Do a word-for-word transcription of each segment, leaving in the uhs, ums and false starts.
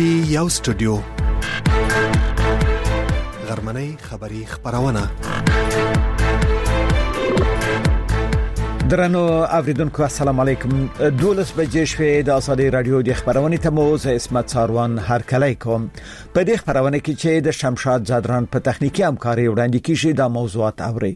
پټي یو سټوډیو غرمنۍ خبری خبرونه درنو اوریدونکو السلام علیکم. دولس بجې شوې د ازادي رادیو د خبرونې ته مو زه اسمت ساروان هرکلی کوم. په دې خبرونه کې چې د شمشاد زادران په تخنیکی همکاري وړاندې کیږي د موضوعات اوري.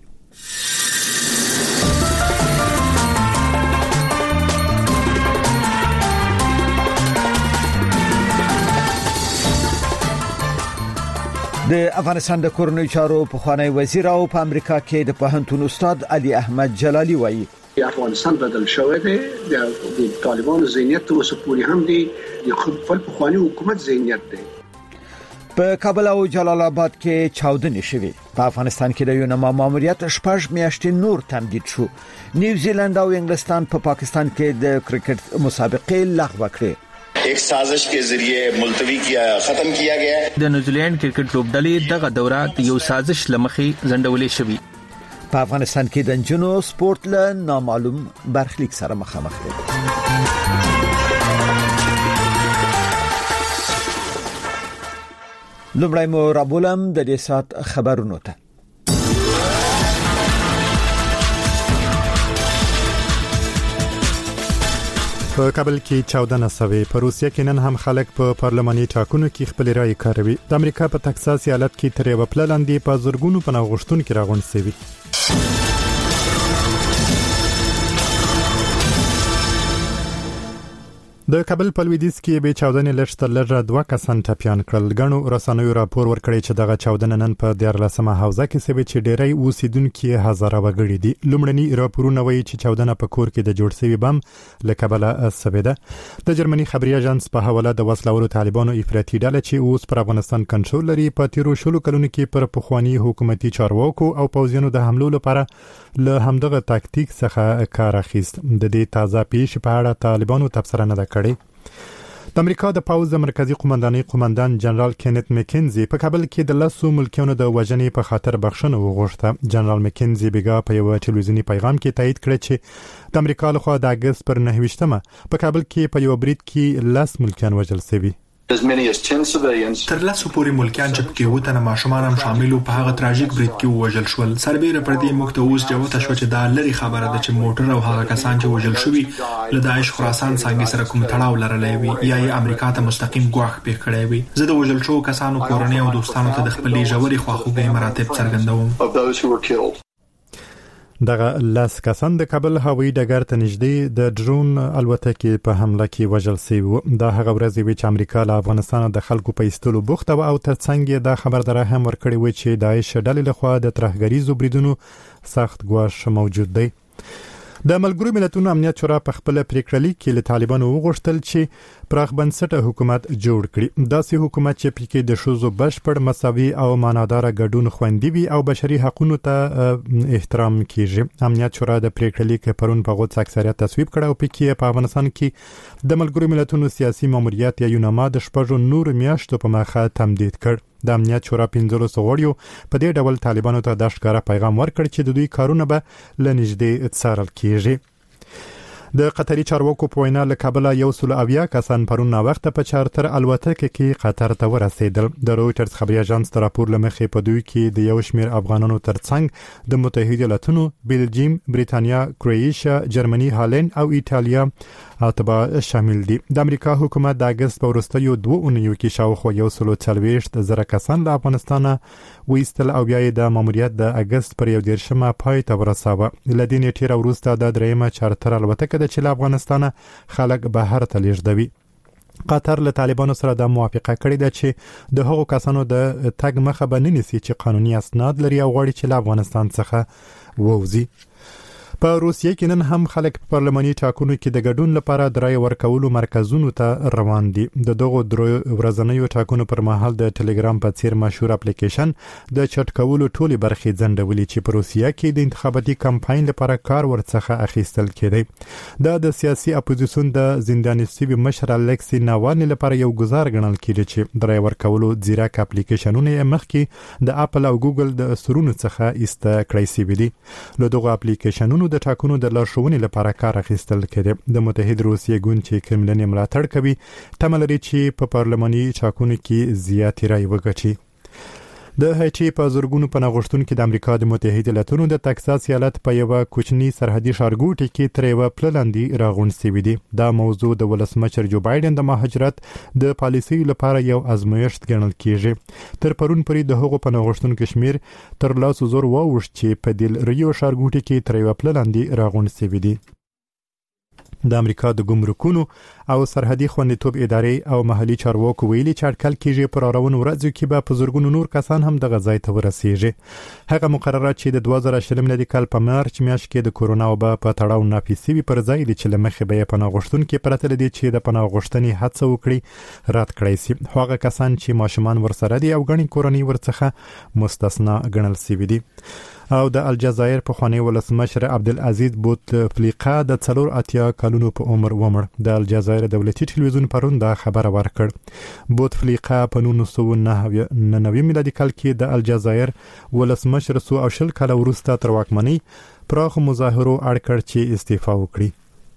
د افغانستان د کورنۍ چارو په خوانی وزیر او په امریکا کې د پوهنتون استاد علي احمد جلالي وایي افغانستان بدل شوی دی د طالبانو ذهنیت او سپوري هم دی د خپل پخوانی حکومت ذهنیت دی. په کابل او جلال آباد کې چاودنې شوې. په افغانستان کې د یونما ماموریت شپږ میاشتې نور تمدید شو. نیوزیلند او انګلستان په پا پاکستان کې د کرکټ مسابقې لغوه کړې. एक साजिश के जरिए मुलतवी किया खत्म किया गया है. د نیوزیلند کرکټ لوبډلې دغه دوره د یو سازش لمخې زندولې شوې. په افغانستان کې د جنو سپورت له نامعلوم برخلیک سره مخامخ دي. لومړی مو رابولم د دې سات خبرونو ته. په کابل کې چاودنه شوې. په روسیه کې نن هم خلک په پارلماني ټاکنو کې خپل رائے کاروي. د امریکا په تکساس ایالت کې تر یو پلان دی په زورګونو پناه غوښتونکو راغونډ شوي. د کابل په لویدیځ کې به چاودنې لږ لږ دوه کسان ټپيان کړل. غنو رسنیو راپور ورکړی چې دغه چاودنه نن په دیارلسمه حوزه کې سوي چې ډېری اوسیدونکو هزاره وګړي دي. لومړني راپورونه وایي چې چاودنه په کور کې د جوړ شوی بم له کبله سوي ده. د جرمني خبري اژانس په حواله د وسلوالو طالبانو افراطي ډله چې اوس پر افغانستان کنټرول لري په تیرو شلو کلونو کې پر پخوانی حکومتي چارواکو او پوځیانو د حملو لپاره له همدغه تاکتیک څخه کار اخیست. د دې تازه پیښ په اړه طالبانو تبصره نه د امریکا د پاوز مرکزی قومندانۍ قومندان جنرال کینت مکنزي په کابل کې د لاسو ملکیانو د وژنې په خاطر بخښنه وغوښته. جنرال مکنزي بیګا په یو ټلویزیونی پیغام کې تایید کړ چې د امریکا لخوا د اگست پر نهه په کابل کې په یو برید کې لاس ملکیان وژل شوي. تر لاسو پورې ملکیان چې پکې وته نه ماشومان هم شامل وو په هغه تراژیک برید کې وژل شول. سربېره پر دې موږ ته اوس جوته شو چې دا لري خبره ده چې موټر او هغه کسان چې وژل شوي له داعش خراسان څنګه سره کوم تړاو لرلی وي یا یې امریکا ته مستقیم ګواښ پیښ کړی وي. زه د وژل شوو کسانو کورنۍ او دوستانو ته د خپلې ژورې خواخوږۍ مراتب څرګندوم. دغه لاس کسان د کابل هوایي ډګر ته نږدې د ډرون الوتکې په حمله کې وژل شوي. دا هغه ورځ وی چې امریکا له افغانستان د خلکو په ایستلو بوخته و او ترڅنګ دا خبرداري هم ورکړې و چې داعش ډلې لخوا د ترهګریزو بریدونو سخت ګواښ موجود دی. د ملګرو ملتونو امنیت شورا په خپل پریکړه کې له طالبانو وغوښتل چې پراخ بنسټه حکومت جوړ کړي. داسې حکومت چې پکې د شوزو بشپړ مساوي او مانادار ګډون خوندي وي او بشري حقوقو ته احترام کیږي. امنیت شورا د پریکړه کې پرون په غوڅ اکثریت تصویب کړ او پکې په افغانستان کې د ملګرو ملتونو سیاسي ماموریت یا یونما د شپږو نور میاشتو په مخه تمدید کړ. د امنیت شورا پنځلس غړیو په دې ډول طالبانو ته د ښکارا پیغام ورکړ چې د دوی کارونه به لنږدې څارل کیږي. د قطري چارواکو په وینا له کابل یو سل اویا کسان پرون وخت په چارتر الوتکه کې قطر ته ورسېدل. د رويټرز خبري اژانس راپور لمخې په دوی کې د یو شمېر افغانانو ترڅنګ د متحده ایالاتونو، بلجیم، بریتانیا، کروئیشیا، جرمني، هالند او ایتالیا اتباع شامل دي. د امریکا حکومت د اگست په وروستیو دوه اونیو کې شاوخوا یو سل څلوېښت زره کسان له افغانستان ویستل او بیا د ماموریت د اگست پر یو دیرشمه پای ته ورساوه. لدې نیټه وروسته د دریمه چارتر الوتکه د چیل افغانستان خلک بهر ته لیږدوي. قطر له طالبانو سره د موافقه کړې ده چې د هغو کسانو د تګ مخه به نه نیسي چې قانوني اسناد لري او غواړي چې له افغانستان څخه ووځي. په روسیه کې نن هم خلک په پارلماني ټاکنو کې د ګډون لپاره د رای ورکولو مرکزونو ته روان دي. د دغو ورځنیو ټاکنو پر مهال د ټلګرام په څیر مشهور اپلیکیشن د چټ کولو ټولې برخې ځنډولې چې په روسیه کې د انتخاباتي کمپاین لپاره کار ورڅخه اخیستل کېدی. دا د سیاسي اپوزیسیون د زنداني سوي مشر الکسی ناوالني لپاره یو ګزار ګڼل کېږي چې د رای ورکولو ځیرک اپلیکیشنونه مخکې د اپل او ګوګل د سرونو څخه ایسته کړی شوي دي. له دغو اپلیکیشنونو ریاستونو د ټاکنو د لارښوونې لپاره کار اخیستل کړي. د متحد روسیې ګوند چې کرملین ملاتړ کوي تمه لري چې په پارلماني ټاکنو کې زیاتې رای وګټي. د هایټي په زورګونو په نغښتون کې د امریکا د متحده ایالاتونو د تکساس ایالت په یو کوچني سرحدي ښارګوټي کې تر یو پللاندې راغونډ شوی دی. دا موضوع د ولسمشر جو بایدن د مهاجرت د پالیسۍ لپاره یو ازمایښت ګڼل کیږي. تر پرون پورې د هغو په نغښتون کې شمیر تر لاسو زور واوښت چې په دل ریو ښارګوټي کې تر یو پللاندې راغونډ شوی دی. د امریکا د ګمرکونو او سرحدي خوندیتوب ادارې او محلي چارواکو ویلي چې اټکل کېږي پر راون ورځو کې به په زورګونو نور کسان هم دغه ځای ته ورسیږي. هغه مقررات چې د دوه زره شل میلادي کال په مارچ میاشت کې د کورونا وبا په تړاو نافذ پر ځای دي چې لمخې به په نغښتون کې پرته لدی چې د پناه غوښتنې هڅه وکړي رد کړی شي. هغه کسان چې ماشومان ورسره دي او غني کورنۍ ورڅخه مستثنا ګڼل شوی دي. او د الجزایر په خوانی ولسمشر عبدالعزیز بوتفلیقه د څلور اتیا کلونو په عمر ومړ. د الجزایر دولتي ټلویزیون پرون دا خبره ورکړ. بوتفلیقه په نولس سوه نهه نوي میلادي کال کې د الجزایر ولسمشر سو او شل کال وروسته تر واکمنۍ پراخ مظاهرو اړ کړ چې استعفا وکړي.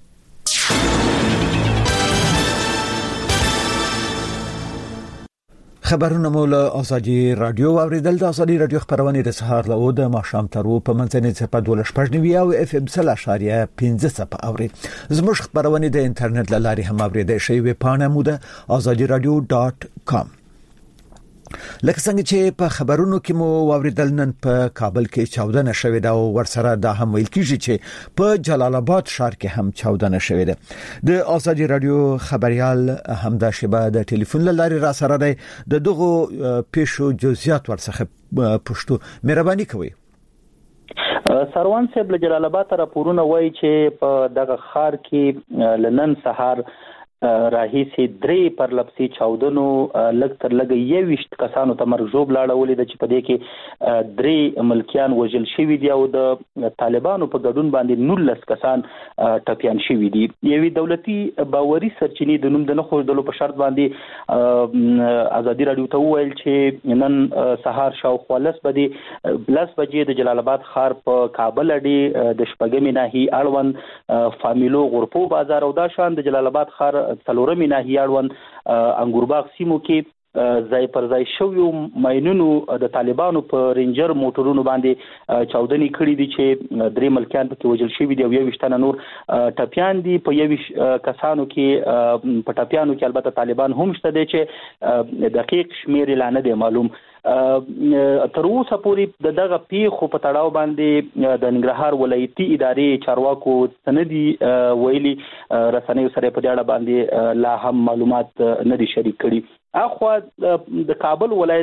خبرونه مول ازادي رادیو اوریدل. د ازادي رادیو خبرونه د سهار له د ماښام تر په منځنۍ صفه دوله شپږ او اف ام سل اشاریه پنځه صفه اوري. زموږ خبرونه د انټرنیټ له لارې هم اوریدل شي. وی پاڼه مو د ازادي رادیو ډاټ کام. لکه څنګه چې په خبرونو کې مو واوریدل نن په کابل کې چاودنه شوې ده او ورسره دا هم ویل کیږي چې په جلال آباد ښار کې هم چاودنه شوې ده. د ازادي رادیو خبريال همدا شبه د ټلیفون لارې را سره دی. د دغه پیښو جزئیات ورڅخه پښتو مهرباني کوي. سروان صاحب له جلال آباد راپورونه وایي چې په دغه ښار کې لنن سهار راهیسي درې پر لپسي چاودنو لګ تر لګ یويشت کسانو ته مرګ ژوب لاړولې د چې په دې کې درې ملکیان وژل شوي دي او د طالبانو په ګډون باندې نولس کسان ټپيان شوي دي. یوې دولتي باوري سرچینې د نوم د نه خوښدلو په شرط باندې ازادي رادیو ته وویل چې نن سهار شاوخوا لس بجې لس بجې د جلال آباد ښار په کابل اډې د شپږمې ناحیې اړوند فامیلو غرپو بازار او دا شان د جلال آباد ښار څلورمې ناحیې اړوند انګورباغ سیمو کې ځای پر ځای شویو ماینونو د طالبانو په رینجر موټرونو باندې چاودنې کړې دي چې درې ملکیان پکې وژل شوي دي او یوویشت تنه نور ټپیان دي. په یوویشت کسانو کې په ټپیانو کې البته طالبان هم شته دي چې دقیق شمیر اعلان نه دی معلوم. تر اوسه پورې د دغه پیښو په تړاو باندې د ننګرهار ولایتي ادارې چارواکو سندي ویلي رسنیو سره په دې اړه باندې لا هم معلومات نه دي شریک کړي. اخوا د کابل ولایت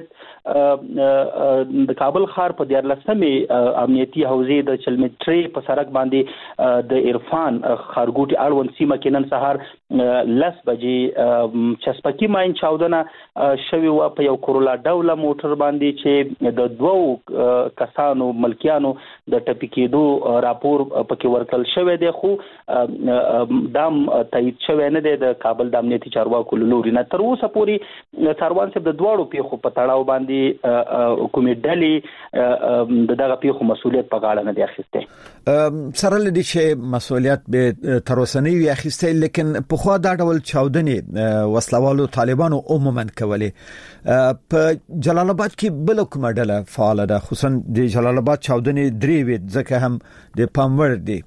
د کابل ښار په دیارلسمې امنیتي حوزې د چلمټري په سړک باندې د عرفان خارګوټي اړوند سیمه کې نن سهار لس بجې چسپکی ماین چاودنه شوی و په یو کورولا ډوله موټر باندې چې د دوو کسانو ملکیانو د ټپي کېدو راپور پکې ورکړل شوی دی خو دام تایید شوی نه دی د کابل د امنیتي چارواکو لوري نه. تر اوسه پورې سروان صاحب د دواړو پیښو په تړاو باندې کومې ډلې د دغه پیښو مسؤلیت په غاړه نه دی اخیستی. سره لدی چې مسؤلیت به تر اوسه نه وي اخیستی لیکن په خو دا ډول چاودنې وسلوالو طالبانو عموما کولې. په جلال آباد کې بل کومه ډله فعال ده خصوصا د جلال آباد چاودنې درې وې ځکه هم د پامور دی.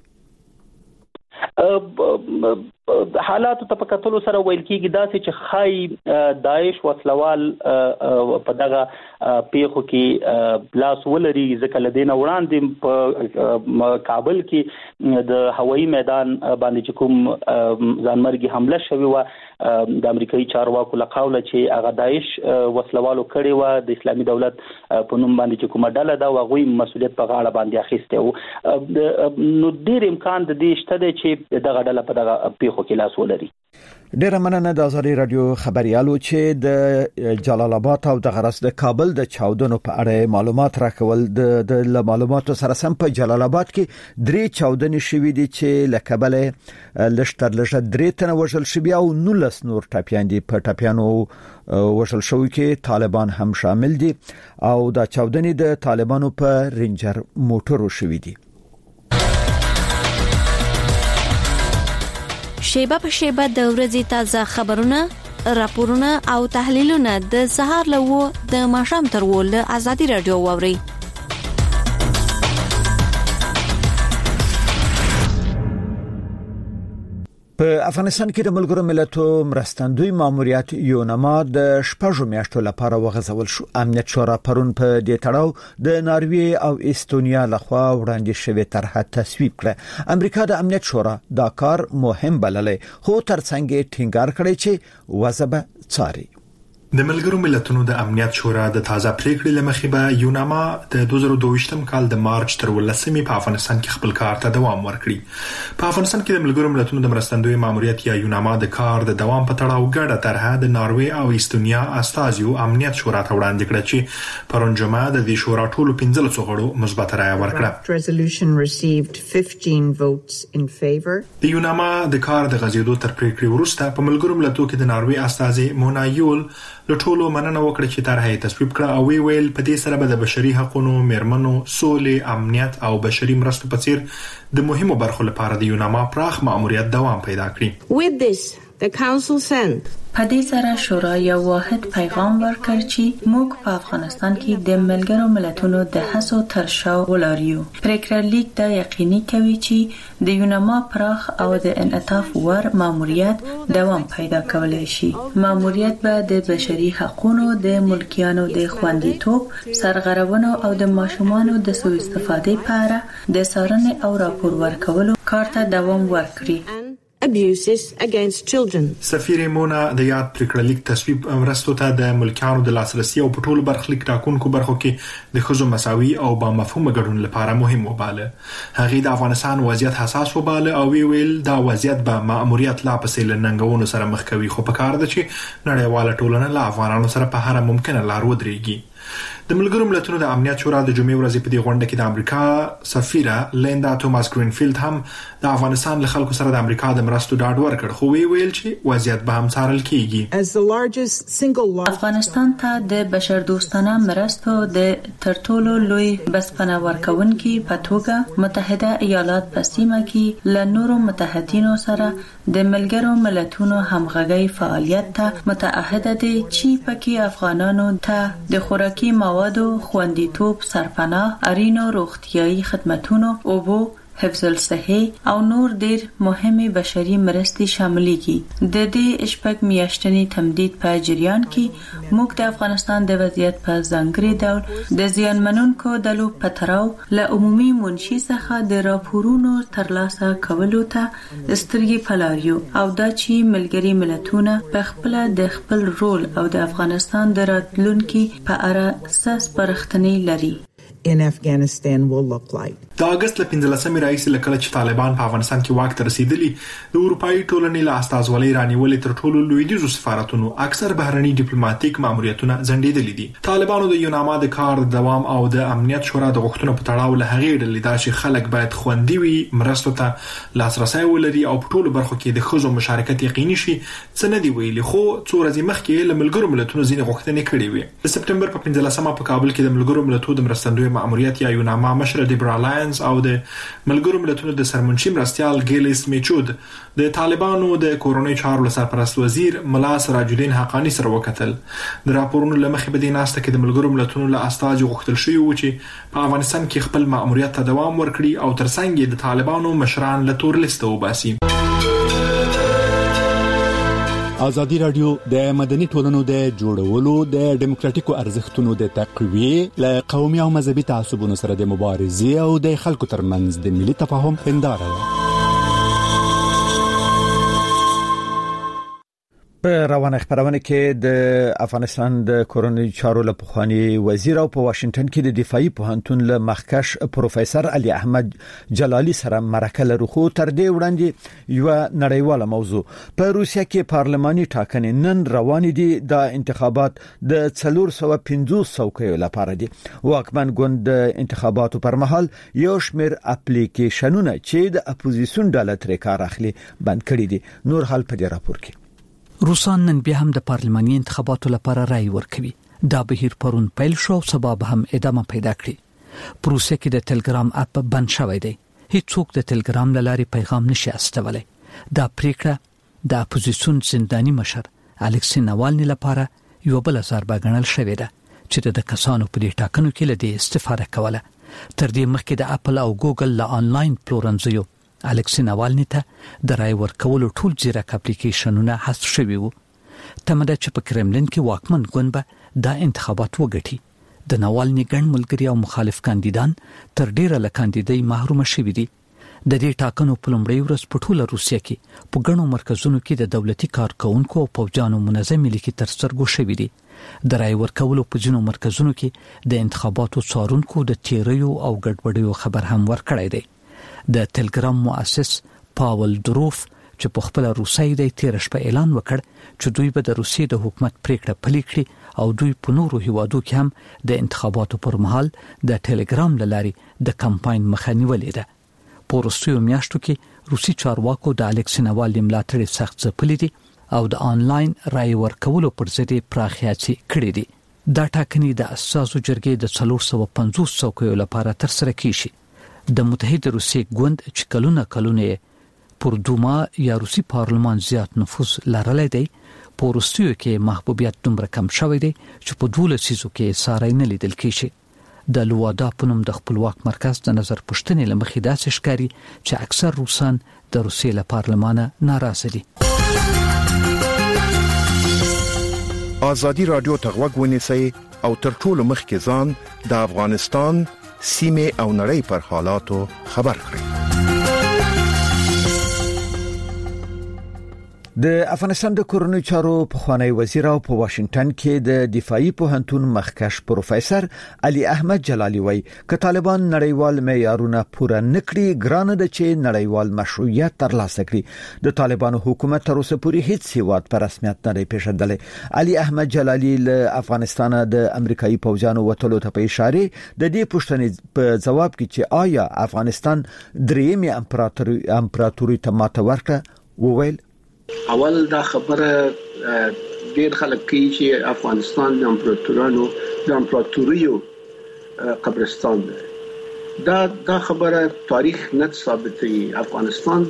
حالات ته په کتلو سره ویل کېږي داسې چې خای داعش وسلوال په دغه پیښو کې لاس ولري ځکه لدینه وړاندې په کابل کې د هوایي میدان باندې چې کوم ځانمرګي حمله شوې و د امریکایي چارواکو له قوله چې هغه داعش وسلوالو کړی و د اسلامي دولت په نوم باندې چې کومه ډله ده هغوی مسؤلیت په غاړه باندې اخیستی و. نو ډېر امکان د دې شته دی چې دغه ډله په دغه پیښو کې لاس ولري. ډیره مننه د ازادي رادیو خبريالو چې د جلال آباد او د غرس د کابل د چاودنو په اړه معلومات راکول. د معلوماتو سره سم په جلال آباد کې درې چاودنې شوې دي چې لکبل لشتر لږه درې تنه وژل شوي او نولس نور ټپيان دي. په ټپيانو وژل شوي کې طالبان هم شامل دي او دا چاودنې د طالبانو په رینجر موټرو شوې دي. شیبه په شیبه د ورځې تازه خبرونه، راپورونه او تحلیلونه د سهار له و د ماښام تر و له ازادي رادیو واوري. په افغانستان کې د ملګرو ملتونو مرستندوی ماموریت یونما د شپږو میاشتو لپاره وغځول شو. امنیت شورا پرون په دې تړاو د ناروې او استونیا لخوا وړاندې شوی طرحه تصویب کړه. امریکا د امنیت شورا دا کار مهم بللی، خو ترڅنګ ټینګار کړی چې وضع څاري. د ملګرو ملتونو د امنیت شورا د تازه پریکړې لمخې به یوناما د دوه زره دوه ویشتم کال د مارچ تر ولسمې په افغانستان کې خپل کار ته دوام ورکړي. په افغانستان کې د ملګرو ملتونو د مرستندوی ماموریت یا یوناما د کار د دوام په تړاو ګډه طرحه د ناروې او استونیا استازیو امنیت شورا ته وړاندې کړه چې پرون جمعه د دې شورا ټولو پنځلسو غړو مثبت رائے ورکړه. Resolution received fifteen votes in favor. د یوناما د کار د غزیدو تر پریکړې وروسته په ملګرو ملتونو کې د ناروې استازي مونایول له ټولو مننه وکړه چې طرحه تصویب کړه او وی ویل په دې سره به د بشري حقوقو، میرمنو، سولې، امنیت او بشري مرستو په څیر د مهمو برخو لپاره د یوناما پراخ ماموریت دوام پیدا کړي. With this, the council sent په دې سره شورا یو واحد پیغام ورکړ چې موږ په افغانستان کې د ملګرو ملتونو د هڅو تر شا ولاریو. پریکړه لیک دا یقیني کوي چې د یوناما پراخ او د انعطاف ور ماموریت دوام پیدا کولای شي. ماموریت به د بشري حقوقو، د ملکیانو د خوندیتوب، سرغړونو او د ماشومانو د سوء استفادې په اړه د څارنې او راپور ورکولو کار ته دوام ورکړي. abuses against children. سفیر مونا د یاد پریکړه لیک تصویب مرستو ته د ملکیانو د لاسرسي او په ټولو برخلیک ټاکونکو برخو کې د ښځو مساوي او با مفهومه ګډون لپاره مهم وباله. هغه د افغانستان وضعیت حساس وباله او وی ویل دا وضعیت به ماموریت لا پسې لننګونو سره مخ کوي، خو په کار ده چې نړیواله ټولنه له افغانانو سره په هر ممکنه لار ودرېږي. د ملګرو ملتونو د امنیت شورا د جمعې ورځې په دې غونډه کې د امریکا سفیره لیندا توماس گرینفیلد هم د افغانستان له خلکو سره د امریکا د مرستو ډاډ ورکړ، خو وی ویل چې وضعیت به هم څارل کیږي. افغانستان ته د بشردوستانه مرستو د ترټولو لوی بسپنه ورکونکي په توګه متحده ایالات په سیمه کې له نورو متحدینو سره د ملګرو ملتونو همغږي فعالیت ته متعهد دي چې پکې افغانانو ته د خوراکي موادو، خوندیتوب، سرپناه، اړینو روغتیايي خدماتونو، اوبو، حفظ الصحه او نور ډیر مهمه بشري مرستې شاملېږي. د دې شپږ میاشتنی تمدید په جریان کې موږ د افغانستان د وضعیت په ځانګړي ډول د زیانمنونکو دلو په تړاو له عمومي منشي څخه د راپورونو ترلاسه کولو ته سترګې پلاریو او دا چې ملګري ملتونه په خپل د خپل رول او د افغانستان د راتلونکي په اړه اساس پرختنې لري. in Afghanistan will look like. د اگست ل پنځلسمې راځي لکه چې طالبان په افغانستان کې واک ته رسیدلی، د اروپאי ټولنې له استازولۍ رانیولې تر ټولو لویدیزو سفارتونو اکثر بهرني ډیپلوماټیک ماموریتونه ځنډېدلي دي. طالبانو د یوناما د کار دوام او د امنیت شورا د غوښتنو په تړاو له هغې ډلې دا چې خلک باید خوندي وي، مرستو ته لاسرسي ولري او په ټولو برخو کې د ښځو مشارکت یقیني شي څه نه دی ویلي، خو څو ورځې مخکې له ملګرو ملتونو ځینې غوښتنې کړې وې. د سپټمبر په پنځلسمه په کابل کې د ملګرو ملتونو د مرستندوی ماموریت یا یوناما مشر دیبرا لاینز او د ملګرو ملتونو د سرمنشي مرستيال ګیلیس میچود د طالبانو د کورونی چارو سرپرست وزیر ملا سراج الدین حقانی سره وکتل. د راپورونو لمخې به د ناسته کې د ملګرو ملتونو له استاذ غوښتل شوی و چې په افغانستان کې خپل ماموریت ته دوام ورکړي او ترڅنګ د طالبانو مشران له تور لیست وباسي. ازادي رادیو د مدني ټولنو د جوړولو د دیموکراتیکو ارزښتونو د تقویه ل قومي او مذهبي تعصبونو سره د مبارزې او د خلکو ترمنځ د ملي تفاهم هنداره ده. په روانه خبرونه کې د افغانستان د کورونی چارو له پخوانی وزیر او په واشنگټن کې د دفاعي پوهنتون له مخکش پروفیسور علي احمد جلالي سره مرکه لرو، خو تر دې وړاندې یو نړیواله موضوع په روسیا کې پارلماني ټاکنې نن روان دي. د انتخابات د څلور سوه پنځوس څوکیو لپاره دي. واکمن ګوند د انتخاباتو پر مهال یو شمېر اپلیکیشنونه چې د اپوزیسیون ډله ترې کار اخلي بند کړي دي. نور حال په دې راپور کې روسان نن بیا هم د پارلماني انتخاباتو لپاره رائے ورکوي. دا بهیر پرون پیل شو او سبا به هم ادامه پیدا کړي. په روسیه کې د ټلګرام اپ بند شوی دی. هیڅوک د ټلګرام له لارې پیغام نشي استولی. دا پریکړه د اپوزیسیون زنداني مشر الکسی ناوالني لپاره یو بل ضربه ګڼل شوې ده چې د کسانو په دې ټاکنو کې لدی استفاده کوله. تر دې مخکې د اپل او ګوګل له آنلاین پلورنځیو الکسی ناوالني ته د رای ورکولو ټول ځیرک اپلیکیشنونه حذف شوي وو. تمده چې په کرملین کې واکمن ګوند به دا انتخابات وګټي. د ناوالني ګڼ ملګري او مخالف کاندیدان تر ډیره له کاندیدۍ محروم شوي دي. د دې ټاکنو په لومړۍ ورځ په ټوله روسیه کې په ګڼو مرکزونو کې د دولتي کارکونکو او پوځیانو منظمې لیکې تر سترګو شوي دي. د رای ورکولو په ځینو مرکزونو کې د انتخاباتو څارونکو د تیریو او ګډوډیو خبر هم ورکړی دی. د ټلګرام مؤسس پاول دروف چې په خپل روسي د تیر شپه اعلان وکړ چې دوی به د روسیې د حکومت پریکړه پلي کړي او دوی په نورو هیوادو کې هم د انتخاباتو پر مهال د ټلګرام لارې د کمپاین مخه نیولې ده. په وروستیو میاشتو کې روسي چارواکو د الکسی ناوالني ملاتړ سخت ځپلي دي او د آنلاین رای ورکولو پر ضد پراخیاتي کړې دي. دا ټاکنې د اساسو جرګې د څلور سوه پنځوس څوکیو لپاره ترسره کیږي. د متحده روسیې ګوند چې کلونه کلونه پر دوما یا روسي پارلمان زیات نفوذ لرلی دی په وروستیو کې محبوبیت دومره کم شوی دی چې په دوله سیزو کې ساری نه لیدل کیږي. د لوادا په نوم د خپلواک مرکز د نظر پوښتنې لمخې داسې ښکاري چې اکثر روسان د روسیې له پارلمانه ناراضه دي. آزادی رادیو ته غوږ ونیسئ او تر ټولو مخکې ځان د افغانستان سیمه او نړۍ پر حالاتو خبر کړئ. د افغانستان د کورنۍ چارو پخوانی وزیر او په واشنگټن کې د دفاعي پوهنتون مخکښ پروفیسور علي احمد جلالي وایي ک طالبان نړیوال معیارونه پوره نکړي ګرانه د چې نړیوال مشروعیت ترلاسه کړي. د طالبانو حکومت تر اوسه پورې هیڅ هیواد په رسمیت نه دی پیژندلی. علي احمد جلالي له افغانستان د امریکایي پوځیانو وټلو ته په اشاره د دې پوښتنې په جواب کې چې آیا افغانستان درېمه امپراتوري امپراتوري ته ماته ورکړه وویل اول دا خبره ډیر خلک کوي چې افغانستان د امپراتورانو د امپراتوریو قبرستان ده. دا دا خبره تاریخ نه ثابتوي. افغانستان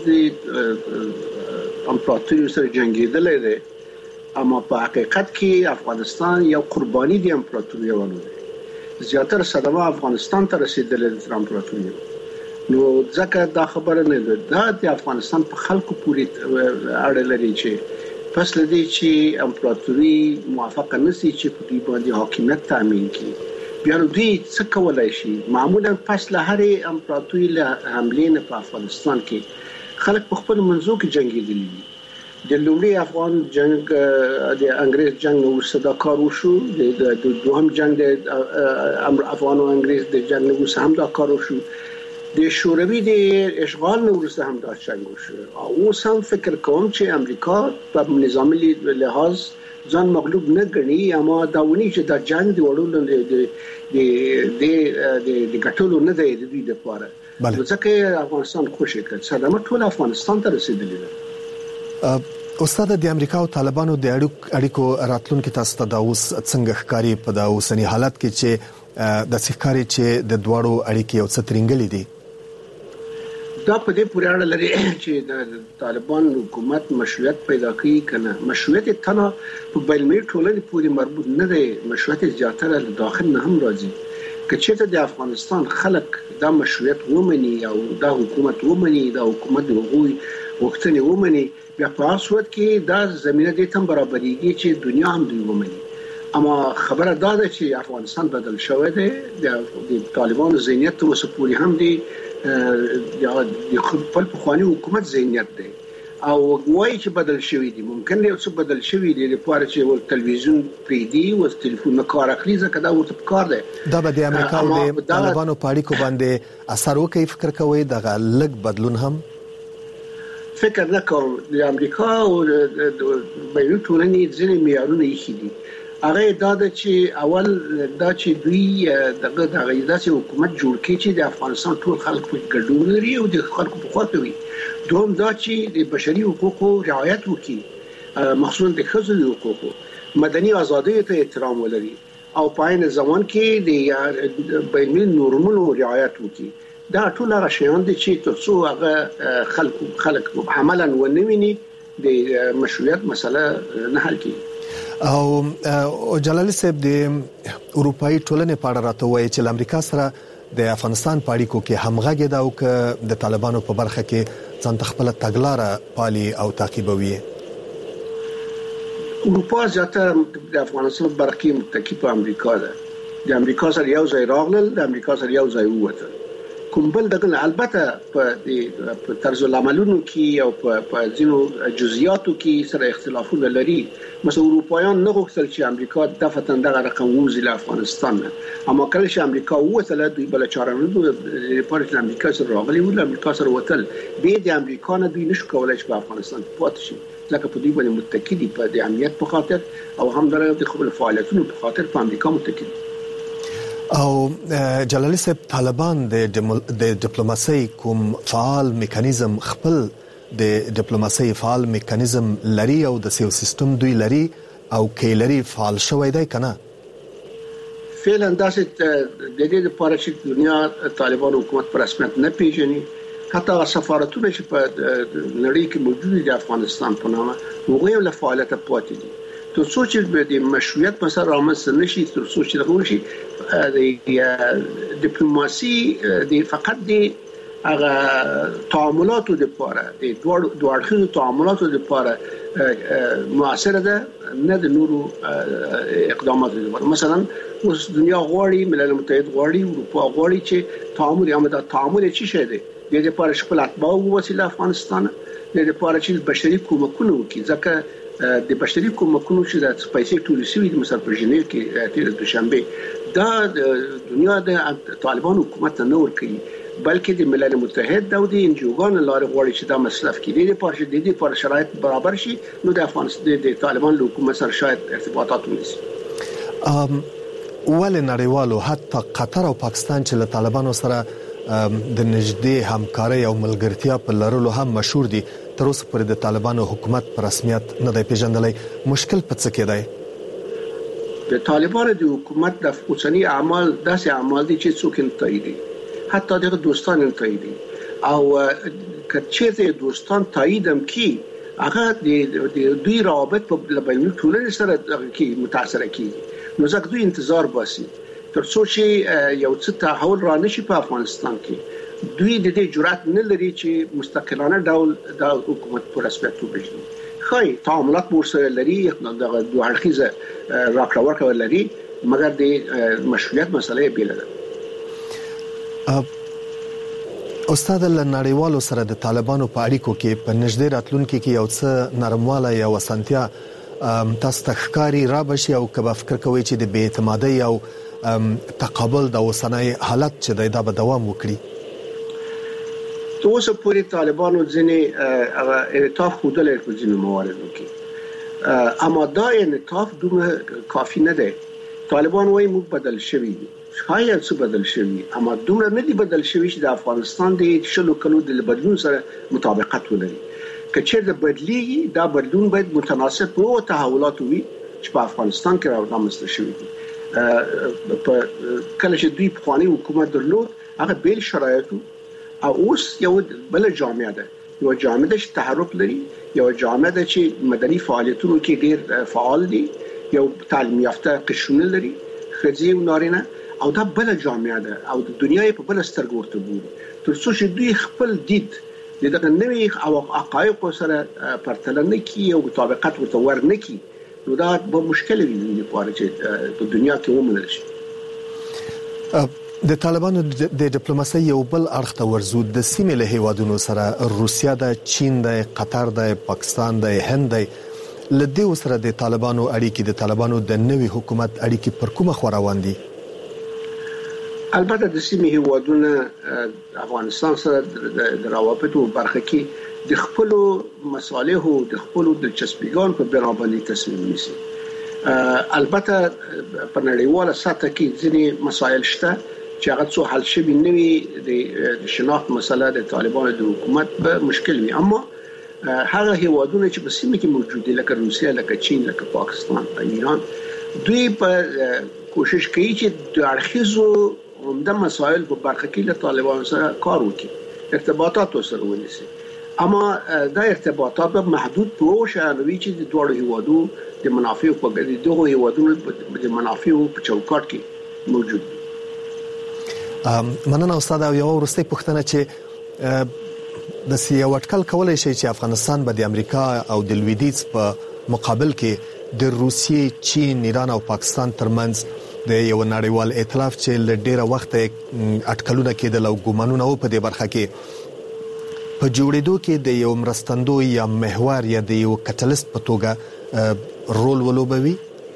د امپراتوریو سره جنگیدلی دی اما په حقیقت کې افغانستان یو قرباني د امپراتوریو ده. زیاتره صدمه افغانستان ته رسیدلې د امپراتوریو. نو ځکه دا خبره نه ده. دا د افغانستان په خلکو پورې اړه لري چې پس لدی چې امپراتوري موافقه نشي چې په دې باندې حاکمیت تامین کړي بیا نو دوی څه کولای شي. معمولا پس له هرې امپراتوري له حملې نه په افغانستان کې خلک په خپل منځو کې جنگیدلي دي. د لومړي افغان جنگ د انګريز جنگ وروسته دا کار وشو. د دوهم جنگ د افغان او انګريز د جنگ وروسته هم دا کار وشو. د شوروي د اشغال نه وروسته هم دا څنګه وشو. او سم فکر کوم چې امریکا په نظامی لحاظ ځان مغلوب نه ګڼي اما دا ونی چې دا جنگ دی وړول د د د د ګټلو نه دی د دې لپاره. ځکه افغانستان خوشی کړ صدمه ټول افغانستان ته رسیدلی ده. استاد د امریکا او طالبانو د اړیکو راتلونکو تاسو ته دا اوس څنګه ښکاری په دا اوسنی حالت کې چې د ښکاری چې د دوړو اړیکې او سترنګلې دي. دا په دې پورې اړه لري چې د طالبان حکومت مشروعیت پیدا کوي کنه. مشروعیت تنه په بین‌المللي ټولنې پورې مربوط نه دی. مشروعیت زیاتره له داخل نه هم راځي. کچېته د افغانستان خلک دا مشروعیت ومني او دا حکومت ومني دا حکومت وغوي وختنې ومني بیا په صورت کې دا زمينه دې تم برابرېږي چې دنیا هم دوی ومني. اما خبره دا ده چې افغانستان بدل شوی دی. د طالبانو ذهنیت اوس پورې هم دی د خپل پخوانی حکومت ذهنیت دی او وایي چې بدل شوی دی. ممکن دی چې بدل شوی دی لپاره چې ول تلویزیون پریدي او ټلیفون کار اخلي ځکه دا ورته کار دی. دا به د امریکا او د طالبانو په اړیکو باندې اثر وکړي. فکر کوي دا لږ بدلون هم فکر نه کوم. د امریکا او د بین‌المللي ټولنې ځینې معیارونه یې دي. هغه دا د چې اول دا چې دوی دغه د غیداسي حکومت جوړ کړي چې د افغانستان ټول خلک په ګډون لري او د خلکو په خوا کوي. دوم دا چې د بشري حقوقو رعایت وکړي مخصوصا د ښځو حقوقو مدني ازادۍ ته احترام ولري او په عین زمان کې د بین‌المللي نورمونو رعایت وکړي. دا ټول هغه شیان دي چې ترڅو هغه خلک خلک عملاً ونویني د مشروعیت مسله نه حل کیږي. او جلالي صاحب د اروپאי ټولنې په اړه راته وایي چې امریکا سره د افغانستان په اړیکو کې همغږي دا او ک د طالبانو په برخه کې ځان تخپل تګلارې پالي او تعقیبوي. اروپا ځکه د افغانستان برخه کې متکی په امریکا ده. د امریکا سره یو ځای راغلل، د امریکا سره یو ځای ووتل. کوم بل دغه البته په طرز العملونو کې او په ځینو جزئیاتو کې سره اختلافونه لري. مثلا اروپایان نه غوښتل چې امریکا دفعه دغه رقم ووزي له افغانستان، اما کله چې امریکا ووتله دوی بل چاره نه دوی ریپورت امریکا سره راغلي و، امریکا سره وتل به د امریکا نه دوی نشو کولای چې په افغانستان پاتې شي، ځکه په دوی باندې متکی دي په د امنیت په خاطر او هم د خپل فعالیتونو په خاطر په امریکا متکی دي. او جلالي صاحب طالبان د ډیپلوماسي کوم فعال میکانیزم خپل د ډیپلوماسي فعال میکانیزم لري او د سیو سیستم دوی لري او کې لري فعال شوی دی کنه؟ فعلا داسې د دې لپاره چې دنیا طالبان حکومت پر رسمیت نه پیژني، حتی سفارتونه چې په نړۍ کې موجود دي د افغانستان په نامه هغوی له فعالیت پاتې دي. تر څو چې د مشروعیت مسله رامنځته نشي، تر څو چې دغه شي د ډیپلوماسي د فقط د هغه تعاملاتو لپاره د دوه دوه اړخیزو تعاملاتو لپاره موثره ده، نه د نورو اقداماتو لپاره. مثلا اوس دنیا غواړي، ملل متحد غواړي، اروپا غواړي چې تعامل یا مدد تعامل چی شه ده د لپاره خپل اتباع وسیله افغانستان د لپاره چې بشري کومکونه وکړي، ځکه د بشري کومکونو چې د سپایسي ټوریسي د مثلا په ژنیو کې تیر دوشنبه دا د دنیا د طالبان حکومت نه ور کوي، بلکې د ملل متحد او د انجوګان لاره غواړي چې دا مصرف کړي د پاره د دې پر شرایط برابر شي، نو د افغانستان د طالبان له حکومت سره شاید ارتباطات ونیسي. ام ول نړیوالو حتی قطر او پاکستان چې له طالبانو سره د نږدې همکاري او ملګرتیا په لرلو هم مشهور دي، تر اوسه پورې د طالبانو حکومت په رسمیت نه دی پیژندلی. مشکل په څه کې دی؟ د طالبانو د حکومت د اوسنی اعمال داسې اعمال دي چې څوک نه تاییدي، حتی د دوستان نه تاییدي، او کچې دوستان تایید هم کی هغه د دوی روابط په بینالمللي ټولنې سره کې متاثر کیږي، نو ځکه دوی انتظار باسي تر څو چې یو څه تحول را نشي په افغانستان کې. دوی د دې جرأت نه لري چې مستقلانه ډول د حکومت پر رسمیت وبېژني. خای تعاملات ورسره لري، دغه دوه اړخیزه راکړه ورکړه لري، مګر د مشروعیت مسله بیل ده. استاد له نړیوالو سره د طالبانو په اړیکو کې په نږدې راتلونکو کې یو څه نرمواله یا وسنتیا تاسو ته ښکاری را بشي، او کبه فکر کوي چې د بې اعتمادۍ او تقابل د اوسنۍ حالت چې دا به دوام وکړي؟ اوس پورې طالبانو ځینې هغه انعطاف ښودلی په ځینو مواردو کې، اما دا انعطاف دومره کافي نه دی. طالبان وايي موږ بدل شوي دي، شاید څه بدل شوي، اما دومره نه دي بدل شوي چې د افغانستان د شلو کلو د بدلون سره مطابقت ولري. که چېرته بدلیږي دا بدلون باید متناسب او تحولات وي چې په افغانستان کې رامنځته شوي دي. په کله چې دوی په خواني حکومت درلود هغه بیل شرایطو، او اوس یو بل جامعه ده، یو جامعه ده چې تحرک لري، یو جامعه ده چې مدني فعالیتونو کې ډیر فعال دي، یو تعلیم یافته قشرونه لري، ښځې او نارینه، او دا بل جامعه ده او د دنیا په بل سترګو ورته ګوري، تر څو چې دوی خپل دید د دغه نوې او حقایق سره پرتله نه کوي او مطابقت ورته ور نه کوي، نو دا به مشکل وي لپاره چې په دنیا کې ومنل شي. د طالبانو د ډیپلوماسۍ یو بل اړخ ته ورزو د سیمې له هیوادونو سره روسیا د چین د قطر د پاکستان د هند له دې سره د طالبانو اړیکې د طالبانو د نوي حکومت اړیکې پر کومه خوا روان دي؟ البته د سیمې هیوادونو افغانستان سره د روابطو برخه کې د خپل مصالحو د خپل دلچسپیګان په بنا باندې تصمیم نیسي. البته په نړیواله سطح کې ځینې مسایل شته چې هغه څو حل شوي نه وي، د شناخت مسله د طالبانو د حکومت به مشکل وي، اما هغه هیوادونه چې په سیمه کې موجود دي لکه روسیا، لکه چین، لکه پاکستان او ایران، دوی په کوشش کوي چې د اړخیزو عمده مسائل په برخه کې له طالبانو سره کار وکړي، ارتباطات سره ونیسي. اما دا ارتباطات به محدود په شانوي چې د دوه هیوادو د منافع په ګډه دغه هیوادونو د منافع په چوکاټ کې موجود دي. مننه استاد. او یو ورسته پوښتنه چې د سیاسي اټکل کولای شي چې افغانستان به د امریکا او د لویدیځ په مقابل کې د روسیې، چین، ایران او پاکستان ترمنځ د یو نړیوال ائتلاف چې ل ډیره وخت اټکلونه کېدل او ګومانونه و په دې برخه کې په جوړېدو کې د یو مرستندوی یا محور یا د یو کټلیست په توګه رول ولوبوي.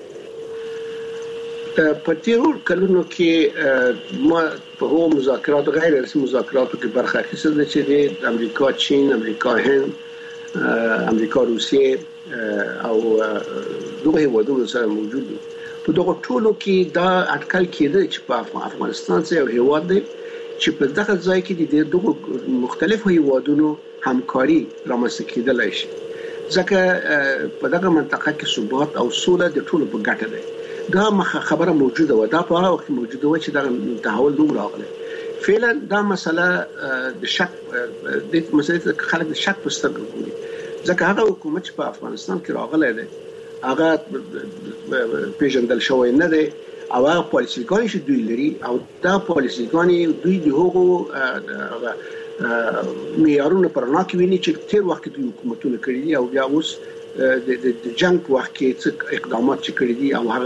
په تیرو کلونو کې ما په هو مذاکرات غیر رسمي مذاکراتو کې برخه اخیستل چې د امریکا، چین، امریکا، هند، امریکا، روسیې او دغه هیوادونو سره موجود دي. په دغه ټولو کې دا اټکل کېده چې په افغانستان څخه یو هیواد دی چې په دغه ځای کې د دغه مختلفو هیوادونو همکاري رامنځته کېدلای شي، ځکه په دغه منطقه کې ثبات او سوله د ټولو په ګټه ده. دا خبره موجوده و، دا په هغه وخت موجوده و چې دا تحول نوم راغلی. فعلا دا مسله د شک د مسله خلک د شک په سترګو ګوري، ځکه هغه حکومت چې په افغانستان کې راغلی دی هغه پیژندل شوی نه دی او هغه پالیسیګان چې دوی لري او دا پالیسیګان دوی د هغو معیارونو پر نه کې ویني چې تیر وخت دوی حکومتونه کړی دي او بیا اوس د جنگ په وخت کې څه اقدامات چې کړی دي او